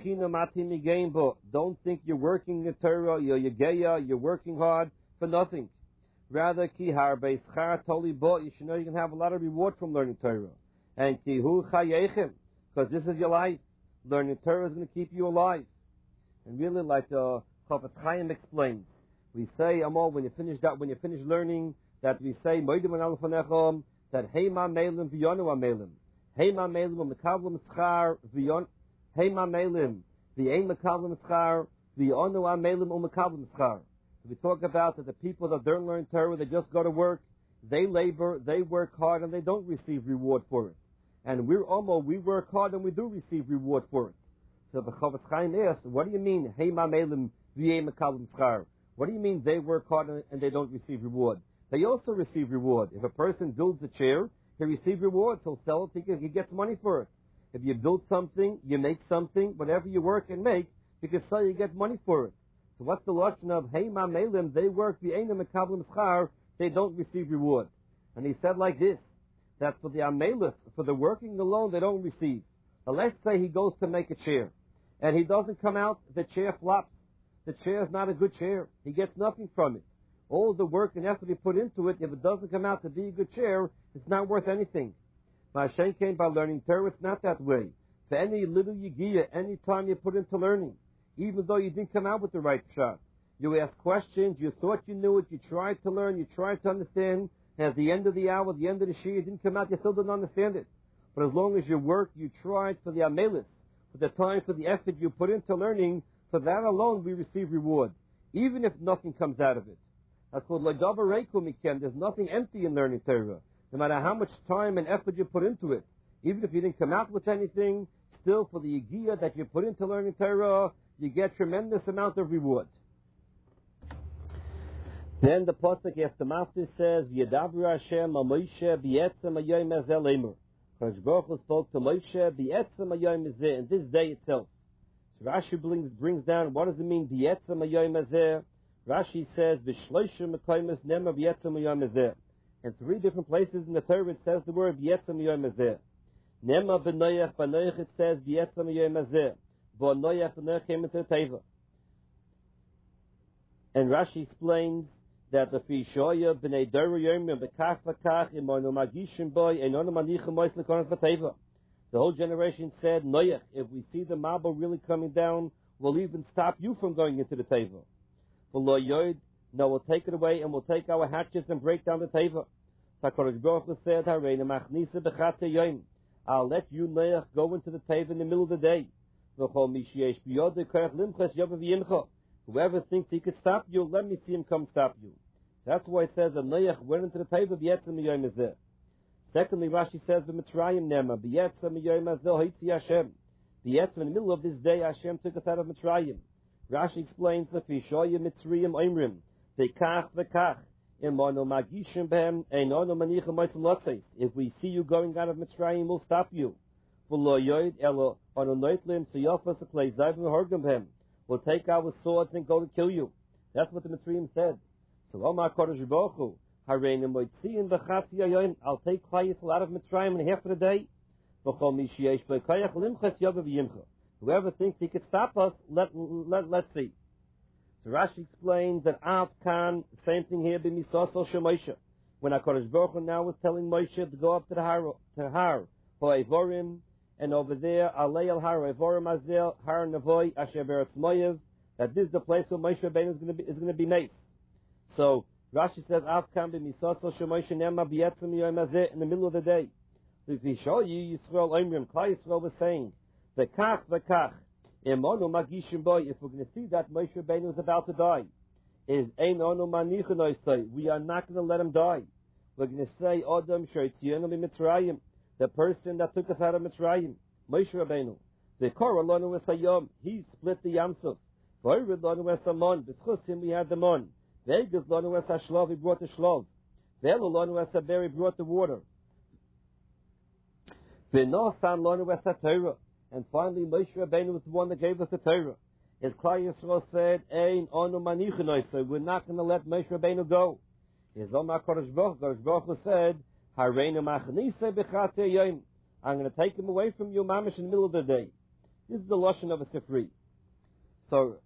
don't think you're working in Torah, you're working hard for nothing. Rather, ki harbe schar toli bo, you should know you can have a lot of reward from learning Torah. And ki hu chayechem, because this is your life. Learning Torah is going to keep you alive. And really, like Chafetz Chaim explains, we say, Amol, when you finish learning, that we say, Moedim an alfanechom, that heima melim v'yonu amelim. Heima melim v'mekavlim schar v'yon, heima melim v'ein mekavlim schar v'yonu amelim u'mekavlim schar. We talk about that the people that don't learn Torah, they just go to work, they labor, they work hard, and they don't receive reward for it. And we work hard and we do receive reward for it. So the Chafetz Chaim asks, what do you mean, Heima Melim V'yei Mekalim Schar? What do you mean they work hard and they don't receive reward? They also receive reward. If a person builds a chair, he receives reward, so he'll sell it, he gets money for it. If you build something, you make something, whatever you work and make, you can sell, you get money for it. So what's the lashon of Heima Melim? They work v'eina mekablim schar. They don't receive reward. And he said like this, that for the amelis, for the working alone, they don't receive. Now let's say he goes to make a chair, and he doesn't come out. The chair flops. The chair is not a good chair. He gets nothing from it. All the work and effort he put into it, if it doesn't come out to be a good chair, it's not worth anything. Ma'ashen came by learning Torah. It's not that way. For any little yigiyah, any time you put into learning, even though you didn't come out with the right shot. You asked questions, you thought you knew it, you tried to learn, you tried to understand, and at the end of the hour, at the end of the shir, you didn't come out, you still didn't understand it. But as long as you worked, you tried for the amelis, for the time, for the effort you put into learning, for that alone we receive reward, even if nothing comes out of it. That's called L'davar reiku mikem. There's nothing empty in learning Torah. No matter how much time and effort you put into it, even if you didn't come out with anything, still for the yigiyah that you put into learning Torah, you get tremendous amount of reward. Then the pasuk after Maftis says, "Yedavru Hashem al Moshe b'etzem hayom hazeh leimer." Kadosh Baruch Hu spoke to Moshe b'etzem hayom hazeh, in this day itself. So Rashi brings down, what does it mean b'etzem hayom hazeh? Rashi says, "B'shloisha mekaymes nema b'etzem hayom hazeh." In 3 different places in the Torah it says the word b'etzem hayom hazeh. Nema b'noyach it says b'etzem hayom hazeh. Came into the teva. And Rashi explains that the Fishoya b'nei Dora Yomim b'kach v'kach imonu magishim boy enonu manichem mois l'konos v'teva. The whole generation said, Noach, if we see the marble really coming down, we'll even stop you from going into the teva. V'lo yoid, no, we'll take it away and we'll take our hatchets and break down the teva. So HaKadosh Baruch Hu said, Hareinu machnisa b'chatei yom. I'll let you, Noach, go into the Teva in the middle of the day. Whoever thinks he could stop you, let me see him come stop you. That's why it says that Noach went into the Teva b'yetzem miyom hazeh. Secondly, Rashi says b'Mitzrayim nema b'yetzem miyom hazeh hitzi Hashem. B'yetzem, in the middle of this day, Hashem took us out of Mitzrayim. Rashi explains the Fishoyim Mitzrayim Oimrim V'kach v'kach Imano magishim behem Einono manichem moitzim lotzeis. If we see you going out of Mitzrayim, we'll stop you. V'lo yoid elo ono noitlim siyofas aklei zayv v'horgim behem. We'll take our swords and go to kill you. That's what the Mitzrayim said. So Omar Kodesh Baruch Hu Hareinu moitziin b'chatzi hayoyim. I'll take Klal Yisrael out of Mitzrayim in half of the day. V'chol mi sheyesh b'koyach limches yovav yimcha. Whoever thinks he could stop us, let's see. So Rashi explains that Av Khan, same thing here, b'misosol shemoshe. When HaKadosh Baruch Hu now was telling Moshe to go up to the Har Ha'evorim, and over there, Alei al Har Ha'evorim Azel, Har Navoi, Asher Beretz Moyev, that this is the place where Moshe Rabbeinu is going to be made. So Rashi says, Av Khan b'misosol shemoshe nema b'yetzem yom hazeh, in the middle of the day. If we show you, Yisrael Oimrim, Klal Yisrael was saying, V'kach, v'kach, imonu magishim boy, if we're going to see that Moshe Rabbeinu is about to die, is ein onu manichon oisai, we are not going to let him die. We're going to say, Odom shoytzionu b'Mitzrayim, the person that took us out of Mitzrayim, Moshe Rabbeinu. V'kor alonu esayom, he split the Yamsuf. V'oirid lonu esamon, b'schus him we had the mon. V'egez lonu esashlov, he brought the shlov. V'elu lonu esaber, he brought the water. V'nosan lonu esatorah. And finally, Moshe Rabbeinu was the one that gave us the Torah. As Klal Yisrael said, "Ein onu manichon oisai," we're not going to let Moshe Rabbeinu go. As Omar Kodesh Baruch Hu said, "Hareinu machnise b'chatei hayoyim." I'm going to take him away from you, mamish, in the middle of the day. This is the lashon of a sifri. So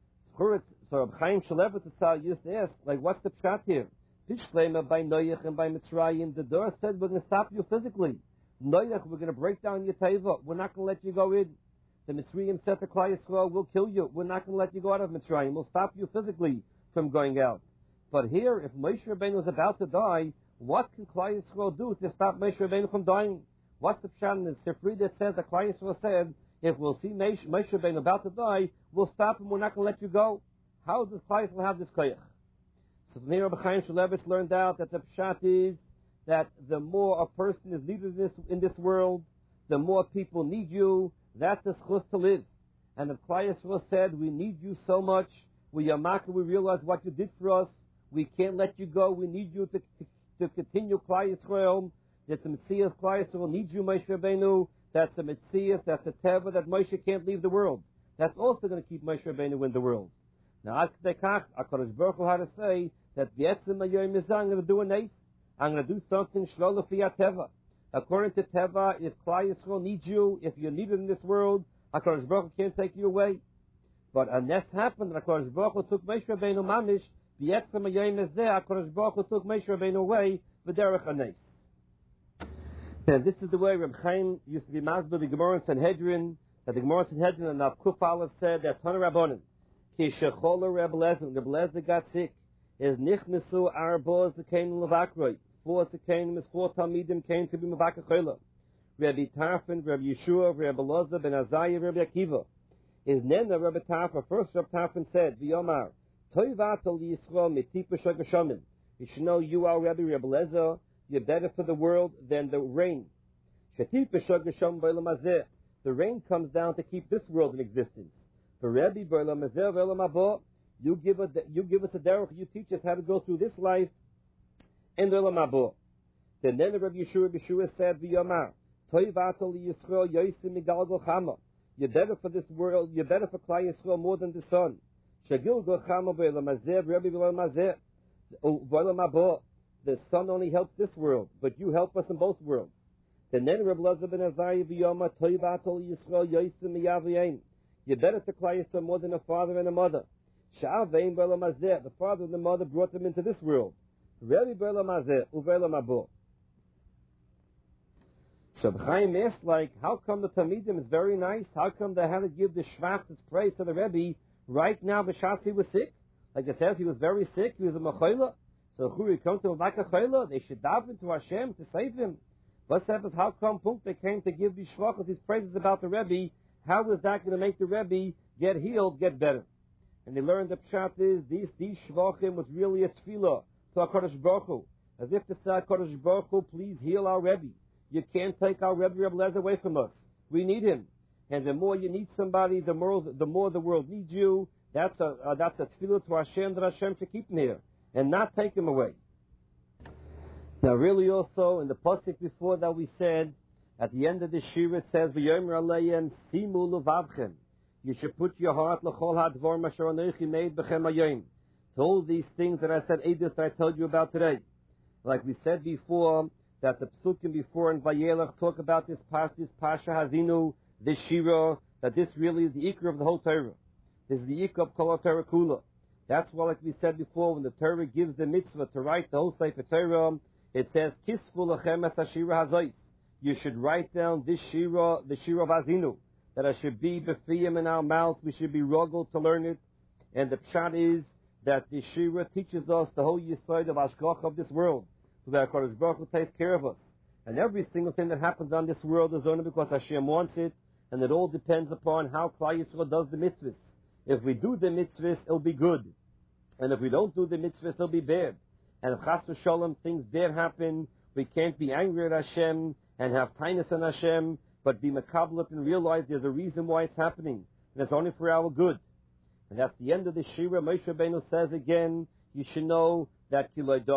Reb Chaim Shalevet Tzal used to ask, like, what's the pshat here? Tishlema by Noach and by Mitzrayim. The Dor said, we're going to stop you physically. Noach, we're going to break down your teva. We're not going to let you go in. The Mitzrayim said to Klal Yisrael, we'll kill you. We're not going to let you go out of Mitzrayim. We'll stop you physically from going out. But here, if Moshe Rabbeinu is about to die, what can Klal Yisrael do to stop Moshe Rabbeinu from dying? What's the pshat in the Sifri that says that Klal Yisrael said, if we'll see Moshe Rabbeinu about to die, we'll stop him. We're not going to let you go. How does Klal Yisrael have this koyach? So from here, Rabbi Chaim Shalevis learned out that the pshat is that the more a person is needed in this world, the more people need you. That's the schus to live. And if Klal Yisrael said, we need you so much, we realize what you did for us, we can't let you go, we need you to continue Klal Yisrael. That's the Metzias, Klal Yisrael needs you, Moshe Rabbeinu. That's the Metzias, that's the Teva, that Moshe can't leave the world. That's also going to keep Moshe Rabbeinu in the world. Now, HaKadosh Baruch Hu had to say that I'm going to do a nace. I'm going to do something shlo lefi Teva. According to Teva, if Klal Yisrael needs you, if you're needed in this world, HaKadosh Baruch Hu can't take you away. But a nest happened, and HaKadosh Baruch Hu took Moshe Rabbeinu mamish, b'yetzem hayom hazeh, HaKadosh Baruch Hu took Moshe Rabbeinu away, v'derech hanes. And this is the way Reb Chaim used to be masber the Gemara in Sanhedrin, that the Gemara in Sanhedrin and Kuf Aleph said that Tana Rabbanan, ki shechola Reb Lezer got sick, is nichnesu arboz came levakroi. 4 Zekanim is 4 Talmidim came to be Mavaka Chola. Rabbi Tarfon, Rabbi Yeshua, Rabbi Elazar, Ben Azariah, Rabbi Akiva. Is Nena Rabbi Tarfon, first Rabbi Tarfon said, V'yomar, Toivato Yisrael mitipa shagashamim. You should know you are Rabbi Elazar, you're better for the world than the rain. Shatipa shagasham b'olam hazeh. The rain comes down to keep this world in existence. For Rabbi b'olam hazeh v'olam haba, you give us a derech, you teach us how to go through this life and the Olam Haba. Then Rabbi Yeshua said, V'yomar, Toivato Yisrael yosim migalgal chama. You're better for this world, you're better for Klal Yisrael more than the sun. Shagil go chama b'olam hazeh, Rabbi b'olam hazeh, v'olam haba. The sun only helps this world, but you help us in both worlds. Then Rabbi Elazar ben Azariah, V'yomar, Toivato Yisrael yosim miyavayim. You're better to Klal Yisrael more than a father and a mother. Sha'avein b'olam hazeh. The father and the mother brought them into this world. Rabbi b'olam hazeh u'b'olam haba. So Chaim asked, like, how come the Talmidim is very nice? How come they had to give the Shvach's praise to the Rebbe right now? B'shas he was sick, like it says, he was very sick. He was a machayla. So who come to Mavaka Chayla? They should daven to Hashem to save him. What happens? How come they came to give these shvachos, these praises about the Rebbe? How is that going to make the Rebbe get healed, get better? And they learned the pshat is these shvachim was really a tefillah to HaKadosh Baruch Hu, as if to say, HaKadosh Baruch Hu, please heal our Rebbe. You can't take our Rebbe Lezer away from us. We need him. And the more you need somebody, the more the world needs you. That's a tefillah to Hashem, that Hashem should keep him here and not take him away. Now, really, also in the pasuk before that, we said at the end of the shir it says, "V'yomer aleihem simu levavchem." You should put your heart l'chol hadvar masher anochi made b'chem hayom. To all these things that I said, Edith, that I told you about today. Like we said before, that the psukim before in Vayelach talk about this pasha hazinu, this shira, that this really is the ikar of the whole Torah. This is the ikar of Kol Torah Kula. That's why, like we said before, when the Torah gives the mitzvah to write the whole Sefer Torah, it says, Kisfu lechem es hashira hazos. You should write down this shira, the shira of Hazinu, that it should be befiyim in our mouth. We should be ruggled to learn it. And the pshat is that the shira teaches us the whole yesod of Hashgacha of this world, so that HaKadosh Baruch Hu takes care of us. And every single thing that happens on this world is only because Hashem wants it, and it all depends upon how Klal Yisrael does the mitzvahs. If we do the mitzvahs, it'll be good. And if we don't do the mitzvahs, it'll be bad. And if chas v'sholem, things bad happen, we can't be angry at Hashem and have tinus on Hashem, but be makablet and realize there's a reason why it's happening. And it's only for our good. And that's the end of the shira. Moshe Rabbeinu says again, you should know that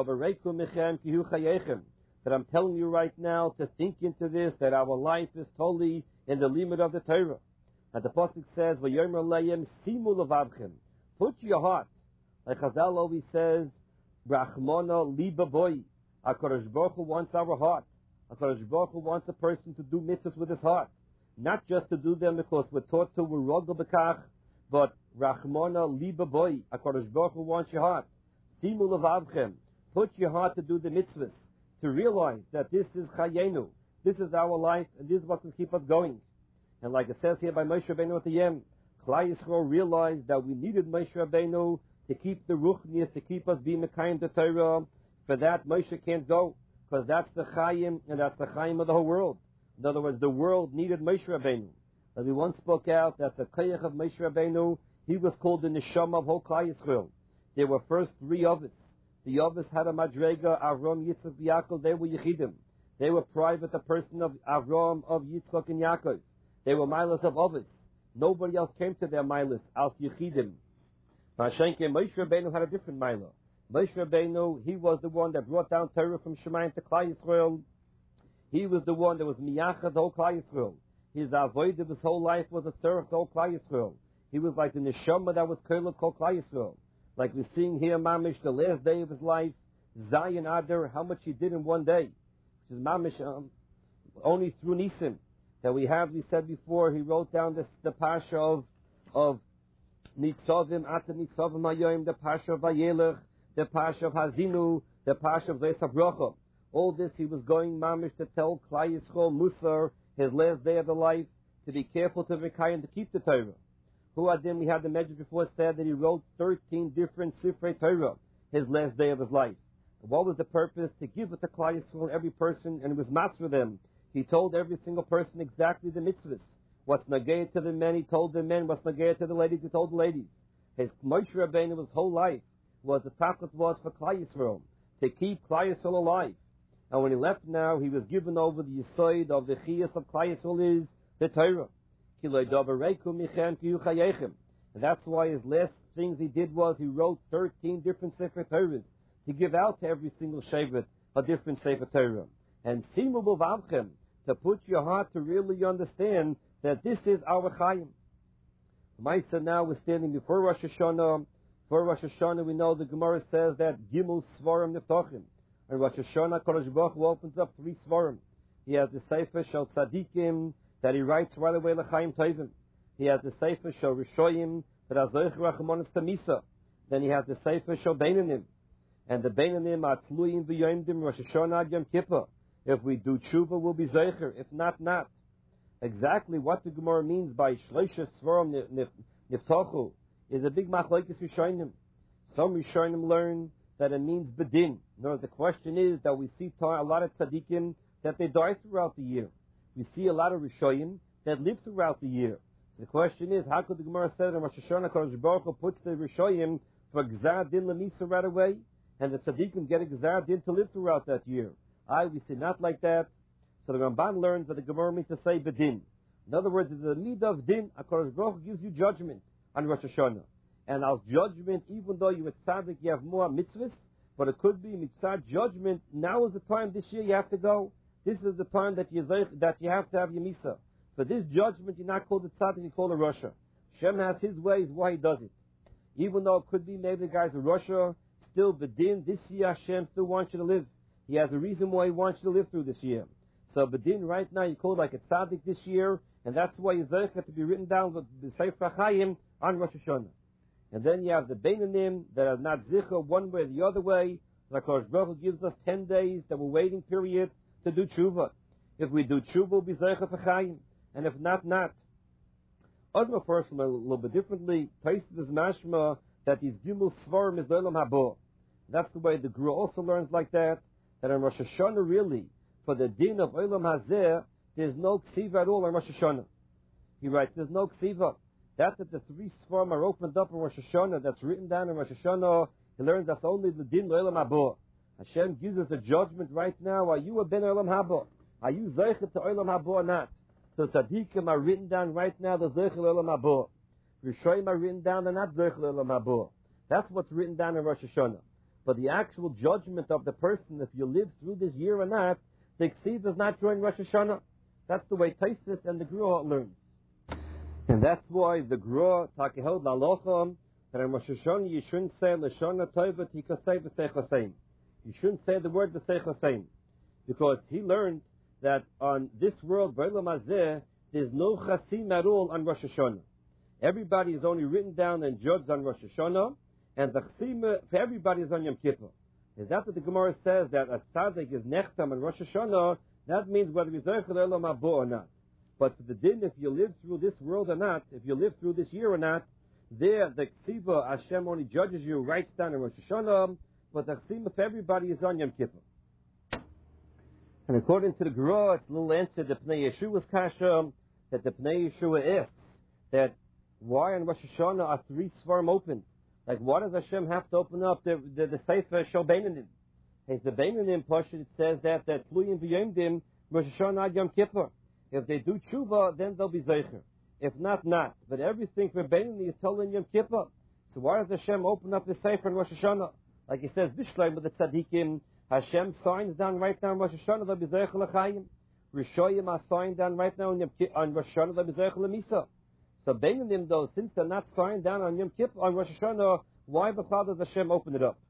that I'm telling you right now to think into this, that our life is totally in the limit of the Torah. And the pasuk says, "V'yomer aleihem simu levavchem." Put your heart. Like Chazal always says, "Rachmana liba boy." HaKadosh Baruch Hu wants our heart. HaKadosh Baruch Hu wants a person to do mitzvahs with his heart, not just to do them because we're taught to, we're rogel bekach, but Rachmana liba boy. HaKadosh Baruch Hu wants your heart. Simu levavchem. Put your heart to do the mitzvahs, to realize that this is chayenu, this is our life, and this is what will keep us going. And like it says here by Moshe Rabbeinu at the end, Klal Yisrael realized that we needed Moshe Rabbeinu to keep the ruchnius, to keep us being mekayim the Torah. For that, Moshe can't go, because that's the chayim, and that's the chayim of the whole world. In other words, the world needed Moshe Rabbeinu. And we once spoke out that the koyach of Moshe Rabbeinu, he was called the neshama of whole Klal Yisrael. There were first three Ovis. The Ovis had a madrega, Avram, Yitzchak, Yaakov. They were Yechidim. They were private, the person of Avram, of Yitzchak, and Yaakov. They were milas of Ovis. Nobody else came to their milas, as Yechidim. Moshe Rabbeinu had a different milah. Moshe Rabbeinu, he was the one that brought down Torah from Shemayim to Klal Yisrael. He was the one that was miyachad the whole Klal Yisrael. His avoid of his whole life was a servant the whole Klal Yisrael. He was like the neshama that was koil of Klal Yisrael. Like we're seeing here, Mamish, the last day of his life, Zion Adar, how much he did in one day, which is Mamish, only through Nisim. That we said before, he wrote down the Pasha of Nitzavim, Ata Nitzavim Hayoim, the Pasha of Vayelech, the Pasha of Hazinu, the Pasha of Zeis HaBrocha. All this he was going, Mamish, to tell Klal Yisrael, Musar, his last day of the life, to be careful to V'kayim, to keep the Torah. We had the message before said that he wrote 13 different Sifrei Torah his last day of his life. And what was the purpose? To give it to Klal Yisrael, every person, and it was master them. He told every single person exactly the mitzvahs. What's nagaya to the men, he told the men. What's nagaya to the ladies, he told the ladies. His Moshe Rabbeinu, his whole life, was the tachlis was for Klal Yisrael, to keep Klal Yisrael alive. And when he left now, he was given over the yesod of the chiyas of Klal Yisrael is the Torah. And that's why his last things he did was he wrote 13 different Sefer Torahs to give out to every single shevet a different Sefer Torah. And simu b'vavchem, to put your heart to really understand that this is our chayim. Ma'isa now we're standing before Rosh Hashanah. For Rosh Hashanah we know the Gemara says that Gimel Svarim Niftochim. And Rosh Hashanah Kodesh Baruch Hu opens up 3 Svarim. He has the Sefer Shel Tzadikim, that he writes right away L'chaim Tovim. He has the Sefer Shel Rishoyim, that has Zoich Rachmanis Tamisa. Then he has the Sefer Shel Beinanim. And the Beinanim are Tzluyim V'Yomdim Rosh Hashanah Ad Yom Kippur. If we do tshuva, we'll be Zoicher. If not, not. Exactly what the Gemara means by Shleisha Svarim Niftochu is a big machlokes Rishonim. Some Rishonim learn that it means Bedin. No, the question is that we see a lot of tzaddikim that they die throughout the year. We see a lot of Rishoyim that live throughout the year. So the question is, how could the Gemara say that Rosh Hashanah Kodesh Baruch Hu puts the Rishoyim for Gzar Din Lemisa right away, and the Tzaddikim get a Gzar Din to live throughout that year? We see not like that. So the Ramban learns that the Gemara means to say Bedin. In other words, it's the midah of din. HaKadosh Baruch Hu gives you judgment on Rosh Hashanah. And as judgment, even though you're a tzaddik, you have more mitzvahs, but it could be mitzvah judgment. Now is the time this year you have to go. This is the time that you have to have your misa. For this judgment, you're not called a tzaddik, you're called a Rasha. Hashem has his ways why he does it. Even though it could be maybe the guy's a Rasha, still Bedin, this year Hashem still wants you to live. He has a reason why he wants you to live through this year. So Bedin, right now, you call like a tzaddik this year, and that's why you have to be written down with the Sefer HaChaim on Rosh Hashanah. And then you have the Beinanim that are not zicha one way or the other way. The HaKadosh Baruch Hu gives us 10 days that we're waiting period to do tshuva. If we do tshuva, we'll be Zeicha F'chaim. And if not, not. Other first a little bit differently. Taisus is mashma that these Gimel Svarim is Olam Haba. That's the way the Guru also learns like that. That on Rosh Hashanah really, for the din of Olam Hazeh, there's no ksiva at all on Rosh Hashanah. He writes, there's no ksiva. That the three Svarim are opened up in Rosh Hashanah, that's written down in Rosh Hashanah, he learns that's only the din of Olam Haba. Hashem gives us a judgment right now. Are you a ben Olam Haba? Are you zeichet to Olam Haba or not? So tzaddikim are written down right now, the zeichet Olam Haba. Rishoyim are written down, they're not zeichet Olam Haba. That's what's written down in Rosh Hashanah. But the actual judgment of the person, if you live through this year or not, the ksiv does not join Rosh Hashanah. That's the way Taisus and the Gru learns. And that's why the Gru, Takehod Lalocham, that in Rosh Hashanah you shouldn't say Lashona Tova Tikasei V'Seich Haseim. You shouldn't say the word V'Seich Haseim. Because he learned that on this world, B'Olam Hazeh, there's no Chasim at all on Rosh Hashanah. Everybody is only written down and judged on Rosh Hashanah, and the Chasim for everybody is on Yom Kippur. Is that what the Gemara says, that a tzaddik is nechtam on Rosh Hashanah? That means whether he's Zeichel Olam Haba or not. But for the din, if you live through this world or not, if you live through this year or not, there the ksiva Hashem only judges you, writes down in Rosh Hashanah, but the ksiva for everybody is on Yom Kippur. And according to the Gura, it's a little answer the Pnei Yeshua's kasha, that the Pnei Yeshua asks that why on Rosh Hashanah are three svarim open? Like, why does Hashem have to open up the Sefer Shel Beinanim? As the Beinanim Pashut, it says that Tluyim V'Yomdim, Rosh Hashanah Ad Yom Kippur. If they do tshuva, then they'll be zeicher. If not, not. But everything for Beinanim is told in Yom Kippur. So why does Hashem open up the Sefer in Rosh Hashanah? Like he says, Bishleim with the Tzaddikim, Hashem signs down right now in Rosh Hashanah, they'll be zeicher l'chaim. Rishoyim are signed down right now on Rosh Hashanah, they'll be zeicher l'misa. So Beinanim, though, since they're not signed down on Yom Kippur, on Rosh Hashanah, why the Father does Hashem open it up?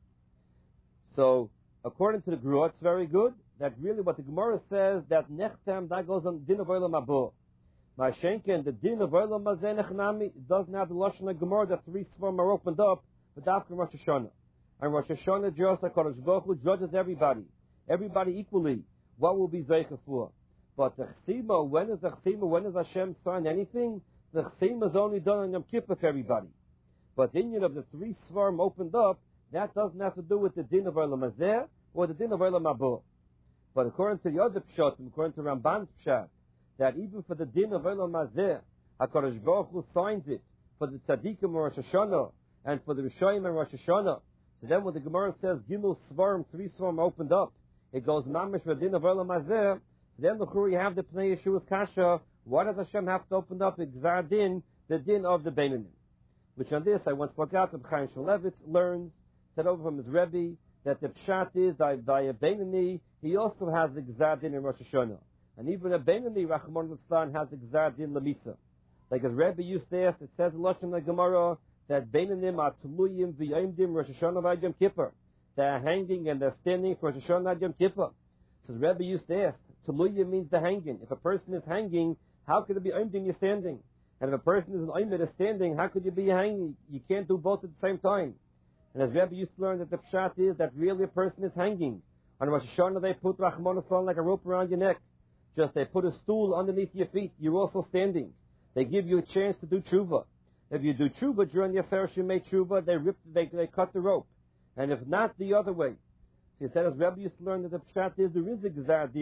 So, according to the Guru, it's very good that really what the Gemara says, that Nechtam, that goes on Din of Olam Haba. Ma'ashenken, the Din of Olam Hazeh Nechnami, it doesn't have the Lashon of Gemara that three Svarim are opened up, but after Rosh Hashanah. And Rosh Hashanah, just like HaKadosh Baruch Hu judges everybody equally, what will be Zeicha for. But the Chsima, when is Hashem sign anything? The Chsima is only done on Yom Kippur for everybody. But the union of the three Svarim opened up, that doesn't have to do with the Din of Olam Hazeh or the Din of Olam Haba. But according to the other Pshatim, according to Ramban's Pshat, that even for the Din of Olam Hazeh, HaKadosh Baruch Hu signs it for the Tzaddikim and Rosh Hashanah, and for the Rishoyim and Rosh Hashanah. So then when the Gemara says, Gimel Svarim, three Svarim opened up, it goes Mamish for the Din of Olam Hazeh, so then you have the Pnei Yeshua's Kasha, why does Hashem have to open up the Gzar Din, the Din of the Beinanim? Which on this, I once spoke out, the Chaim Shmulevitz learns, said over from his Rebbe, that the Pshat is, by a Beinani, he also has the Gzar Din in Rosh Hashanah. And even a Beinani, Rachmon Litzlan, has the Gzar Din Lamisa. Like as Rebbe used to ask, it says in Lashon Gemara, that Beinanim are Tluyim V'Yomdim Rosh Hashanah Ad Yom Kippur. They are hanging and they're standing for Rosh Hashanah Ad Yom Kippur. So the Rebbe used to ask, Tluyim means the hanging. If a person is hanging, how could it be Yomdim you're standing? And if a person is an Oymid is standing, how could you be hanging? You can't do both at the same time. And as Rebbe used to learn that the Pshat is that really a person is hanging. On Rosh Hashanah they put Rachmon Litzlan like a rope around your neck. Just they put a stool underneath your feet. You're also standing. They give you a chance to do tshuva. If you do tshuva during the affair you made tshuva, they cut the rope. And if not, the other way. So he said as Rebbe used to learn that the Pshat is there is a Gzar Din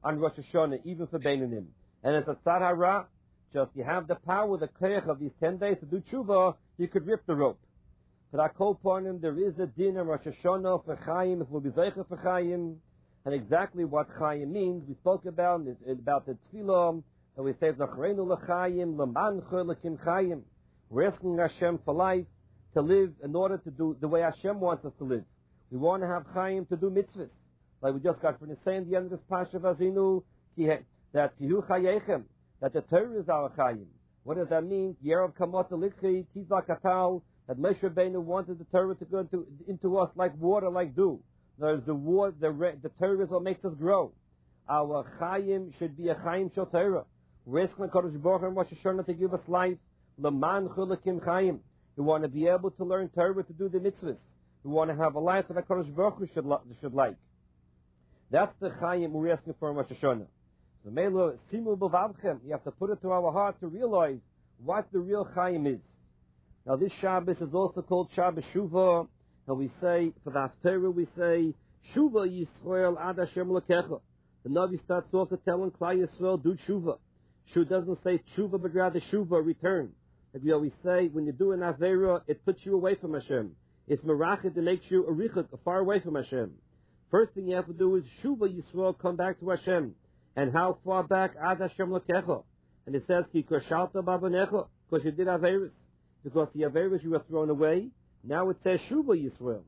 on Rosh Hashanah, even for Beinanim. And as a tzad hara, just you have the power, the koyach of these 10 days to do tshuva, you could rip the rope. But I call upon him, there is a din of Rosh Hashanah for Chaim, if we'll be zeicha for Chaim, and exactly what Chaim means, we spoke about the tefillah, and we say, Zachrenu l'chaim, l'mancha l'kim Chaim. We're asking Hashem for life, to live in order to do the way Hashem wants us to live. We want to have Chaim to do mitzvahs. Like we just got from saying the end of this Pasha Vazinu, that Kihu Chayechem, that the Torah is our Chaim. What does that mean? Yerov Kamot Likhi, Tizla Katal, that Moshe Rabbeinu wanted the Torah to go into us like water, like dew. There's the Torah is what makes us grow. Our Chaim should be a Chaim Shel Torah. We're asking HaKadosh Baruch Hu and Rosh Hashanah to give us life. L'man Chulakim Chaim. We want to be able to learn Torah to do the mitzvahs. We want to have a life that HaKadosh Baruch Hu should like. That's the Chaim we're asking for in Rosh Hashanah. So Melo, Simu B'Vavchem, you have to put it to our heart to realize what the real Chaim is. Now this Shabbos is also called Shabbos Shuvah, and we say, for the Haftarah we say, Shuvah Yisrael Ad Hashem L'Kecha. The Navi starts off to telling Klal Yisrael, do Shuvah. Shuvah doesn't say Shuvah, but rather Shuvah, return. Like we always say, when you do an Avera, it puts you away from Hashem. It's Merachit that makes you a Richat, far away from Hashem. First thing you have to do is Shuvah Yisrael, come back to Hashem. And how far back? Ad Hashem L'Kecha. And it says, Ki Koshalta Babanecha, because you did Averis. Because the Averis you were thrown away. Now it says Shuvah Yisrael.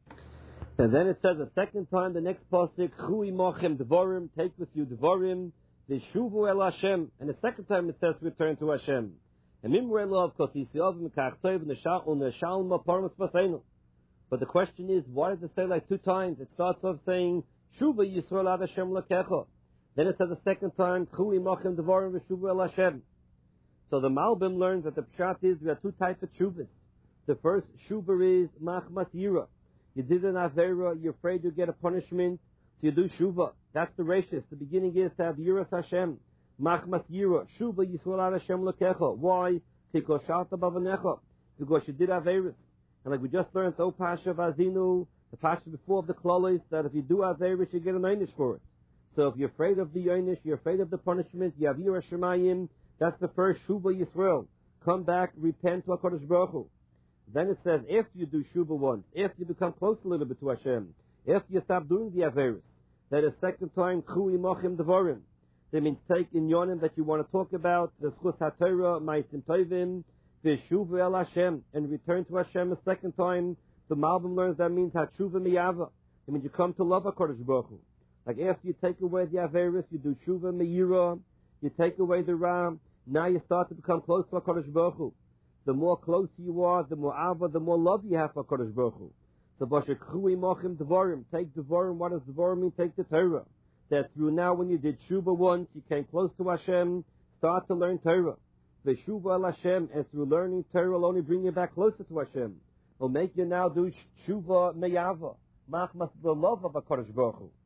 And then it says a second time, the next pasuk, Chui Mochem Devorim, take with you Devorim, Vishuvu El Hashem. And the second time it says return to Hashem. And Mimre Lov Kotisiov Mekachtoiv Neshalma Parmas Baseinu. But the question is, why does it say like 2 times? It starts off saying Shuvah Yisrael Ad Hashem L'Kecha. Then it says the second time Chui Mochem Devorim Vishuvu El Hashem. So the Malbim learns that the pshat is there are 2 types of shuvas. The first shuvah is machmas yira. You did an avera, you're afraid you'll get a punishment, so you do shuvah. That's the rashis. The beginning is to have yiras Hashem. Machmas yira. Shuvah Yisrael Ad Hashem L'Kecha. Why? Because you did averas. And like we just learned, O Pasha Vazinu, the Pasha before of the Klolis, that if you do averas, you get an einish for it. So if you're afraid of the einish, you're afraid of the punishment, you have yiras Shemayim, that's the first Shuvah Yisrael. Come back, repent to HaKadosh Baruch Hu. Then it says, after you do Shuvah once, after you become close a little bit to Hashem, after you stop doing the Averis, then a second time, Chui Mochim Devorim. That means take in Yonim that you want to talk about, the Schus HaTorah, Ma'asim Tovim, the Shuvah El Hashem, and return to Hashem a second time. The Malbim learns that means HaTshuvah Miyava. It means you come to love HaKadosh Baruch Hu. Like after you take away the Averis, you do Shuvah Meira, you take away the Ram, now you start to become close to HaKadosh Baruch Hu. The more close you are, the more ava, the more love you have for HaKadosh Baruch Hu. So, Bashakhui Mochim Devorim, take Devorim. What does Devorim mean? Take the Torah. That through now when you did Shuvah once, you came close to Hashem, start to learn Torah. The Shuvah El Hashem, and through learning Torah will only bring you back closer to Hashem. Will make you now do Shuvah Meyava, Machmas, the love of HaKadosh Baruch Hu.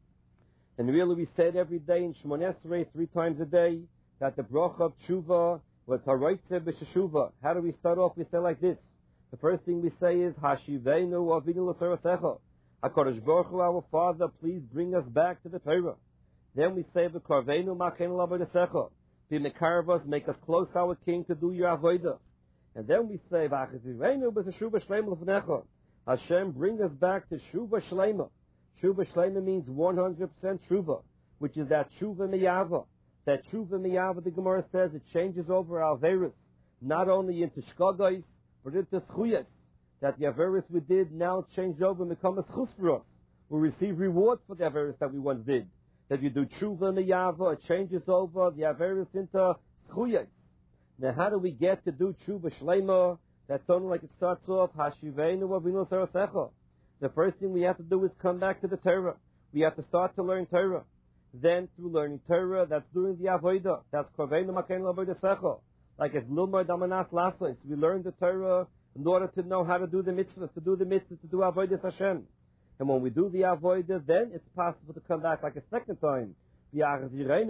And really we said every day in Shmoneh Esrei, 3 times a day, that the bracha of Tshuva was Haroitze B'Sheshuva. How do we start off? We say like this. The first thing we say is Hashivenu Avinu L'Sarasecha. HaKadosh Baruch Hu, our Father, please bring us back to the Torah. Then we say V'Karvenu Ma'keinu L'Avodasecha. Be Mekarvos, make us close our King to do your Avodah. And then we say V'Achazivenu B'Sheshuva Shleima L'Fnecha. Hashem, bring us back to Shuva Shleima. Shuva Shleima means 100% Shuva, which is that Shuva Miyava. That Shuva Miyava, the Gemara says, it changes over our Averis, not only into Shkagais, but into Schuyas. That the Averis we did now changed over and become a Schus for us. We receive reward for the Averis that we once did. That you do Shuva Miyava, it changes over the Averis into Schuyas. Now how do we get to do Shuva Shleima? That's only like it starts off, Hashivenu Avinu Sarasecha. The first thing we have to do is come back to the Torah. We have to start to learn Torah. Then through learning Torah, that's doing the Avodah. That's Korveinu Makeinu L'Avodasecha. Like as Lilmar Damanas Lasos, we learn the Torah in order to know how to do the mitzvahs, to do Avodah Hashem. And when we do the Avodah, then it's possible to come back like a second time. Then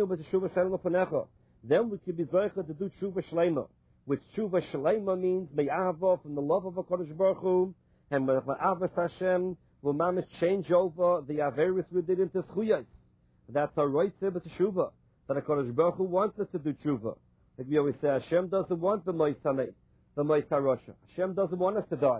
we can be Zoicha to do Tshuva Shleima. Which Tshuva Shleima means Me'ahava, from the love of HaKadosh Baruch Hu, and Me'avas Hashem will mamish change over the Averis we did into Schuyas. That's our right to teshuva. That HaKadosh Baruch Hu wants us to do tshuva. Like we always say, Hashem doesn't want the Mois HaMeit, the Mois HaRosha. Hashem doesn't want us to die.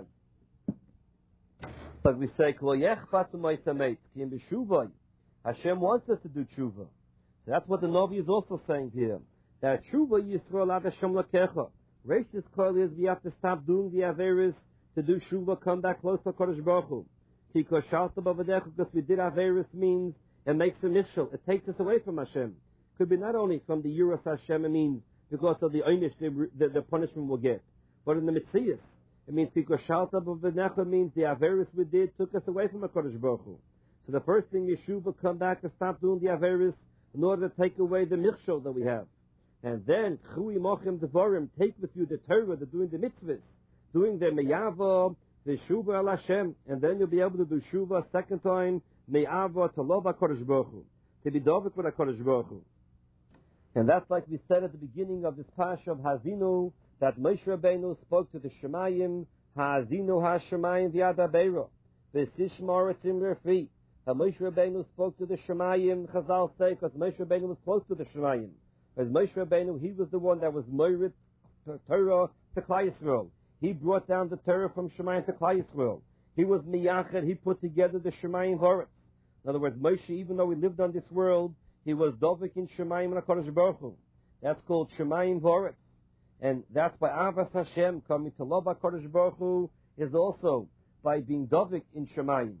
But we say, Klo yechpat the Mois HaMeit, ki im b'shuvai. Hashem wants us to do tshuva. So that's what the Novi is also saying here. That tshuva Yisrael ad Hashem lakecha. Rashis Kol is we have to stop doing the Averis to do tshuva, come back close to HaKadosh Baruch Hu. Ki koshalta b'vadecha, because we did Averis means it makes a mishal. It takes us away from Hashem. Could be not only from the Yuras Hashem, it means because of the einish the punishment we'll get, but in the Mitzias, it means Kiko Shalta B'Vnecha means the Averis we did took us away from HaKadosh Baruch Hu. So the first thing, Yeshuva, come back and stop doing the Averis in order to take away the Michshol that we have. And then, Chui Mochim Devorim, take with you the Torah, the doing the mitzvahs, doing the Meyava, the Shuva al Hashem, and then you'll be able to do Shuva a second time, Meyava to love HaKadosh Baruch Hu, to be Dovik with HaKadosh Baruch Hu. And that's like we said at the beginning of this Pasha of Hazinu, that Moshe Rabbeinu spoke to the Shemayim, Hazinu HaShemayim V'yad Beiro, V'sishmar etzim refi. That Moshe Rabbeinu spoke to the Shemayim, Chazal say, because Moshe Rabbeinu was close to the Shemayim. As Moshe Rabbeinu, he was the one that was Moirit Torah to Klal Yisrael. He brought down the Torah from Shemayim to Klal Yisrael. He was Miyached, he put together the Shemayim Horetz. In other words, Moshe, even though he lived on this world, he was Dovik in Shemayim and HaKadosh Baruch Hu. That's called Shemayim Horetz. And that's by Avas Hashem, coming to love HaKadosh Baruch Hu, is also by being Dovik in Shemayim.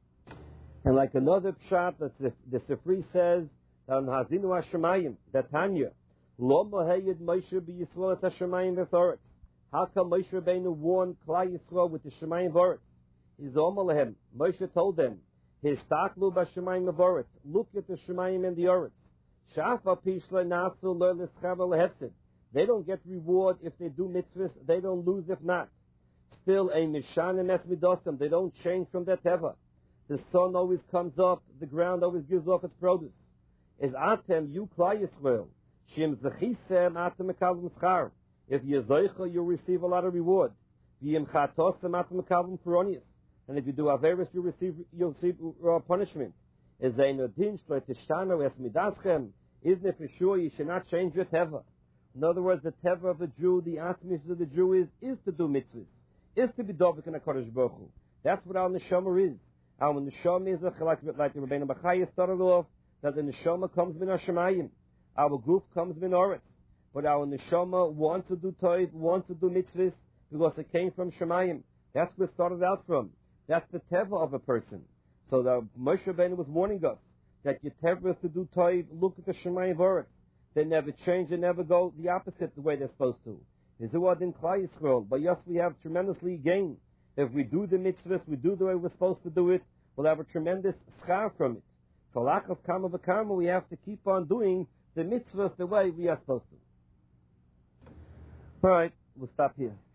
And like another pshat that the Sifri says, that on Hazinu HaShemayim, that Tanya, Lo Mohayed Moshe B'Yisrael et HaShemayim V'Horetz. How come Moshe Rabbeinu warned Klal Yisrael with the Shemayim Horetz? He's Omalahem. Moshe told them, Histaklu b'Shemayim V'Horetz. Look at the Shemayim and the Horetz. Shafa Pishla Nasu Lo L'Schav L'Hefsid. They don't get reward if they do mitzvahs. They don't lose if not. Still, a Mishanim Es Midosim. They don't change from their teva. The sun always comes up. The ground always gives off its produce. Is Atem, you Klal Yisrael. Shim Zechisem Atem Mekavim Schar. If you're Zoicha, you'll receive a lot of reward. V'yim Chatosem Atem Mekavim Feronius. And if you do Averis, you'll receive punishment. Is Zainodin Shloit Tishtano Es Midaschem. Isn't it for sure you should not change your teva? In other words, the teva of a Jew, the atmish of the Jew is to do mitzvahs, is to be dovik in HaKadosh Baruch Hu. That's what our neshama is. Our neshama is like the Rebbeinu Bachaya started off, that the neshama comes min Hashemayim. Our group comes min Oretz. But our neshama wants to do toiv, wants to do mitzvahs, because it came from Shemayim. That's where it started out from. That's the teva of a person. So the Moshe Rabbeinu was warning us that your teva is to do toiv, look at the Shemayim Oretz. They never change, they never go the opposite the way they're supposed to. Is it what in Klal Yisrael? But yes, we have tremendously gained. If we do the mitzvahs, we do the way we're supposed to do it, we'll have a tremendous schar from it. So lack of kama v'kama, we have to keep on doing the mitzvahs the way we are supposed to. All right, we'll stop here.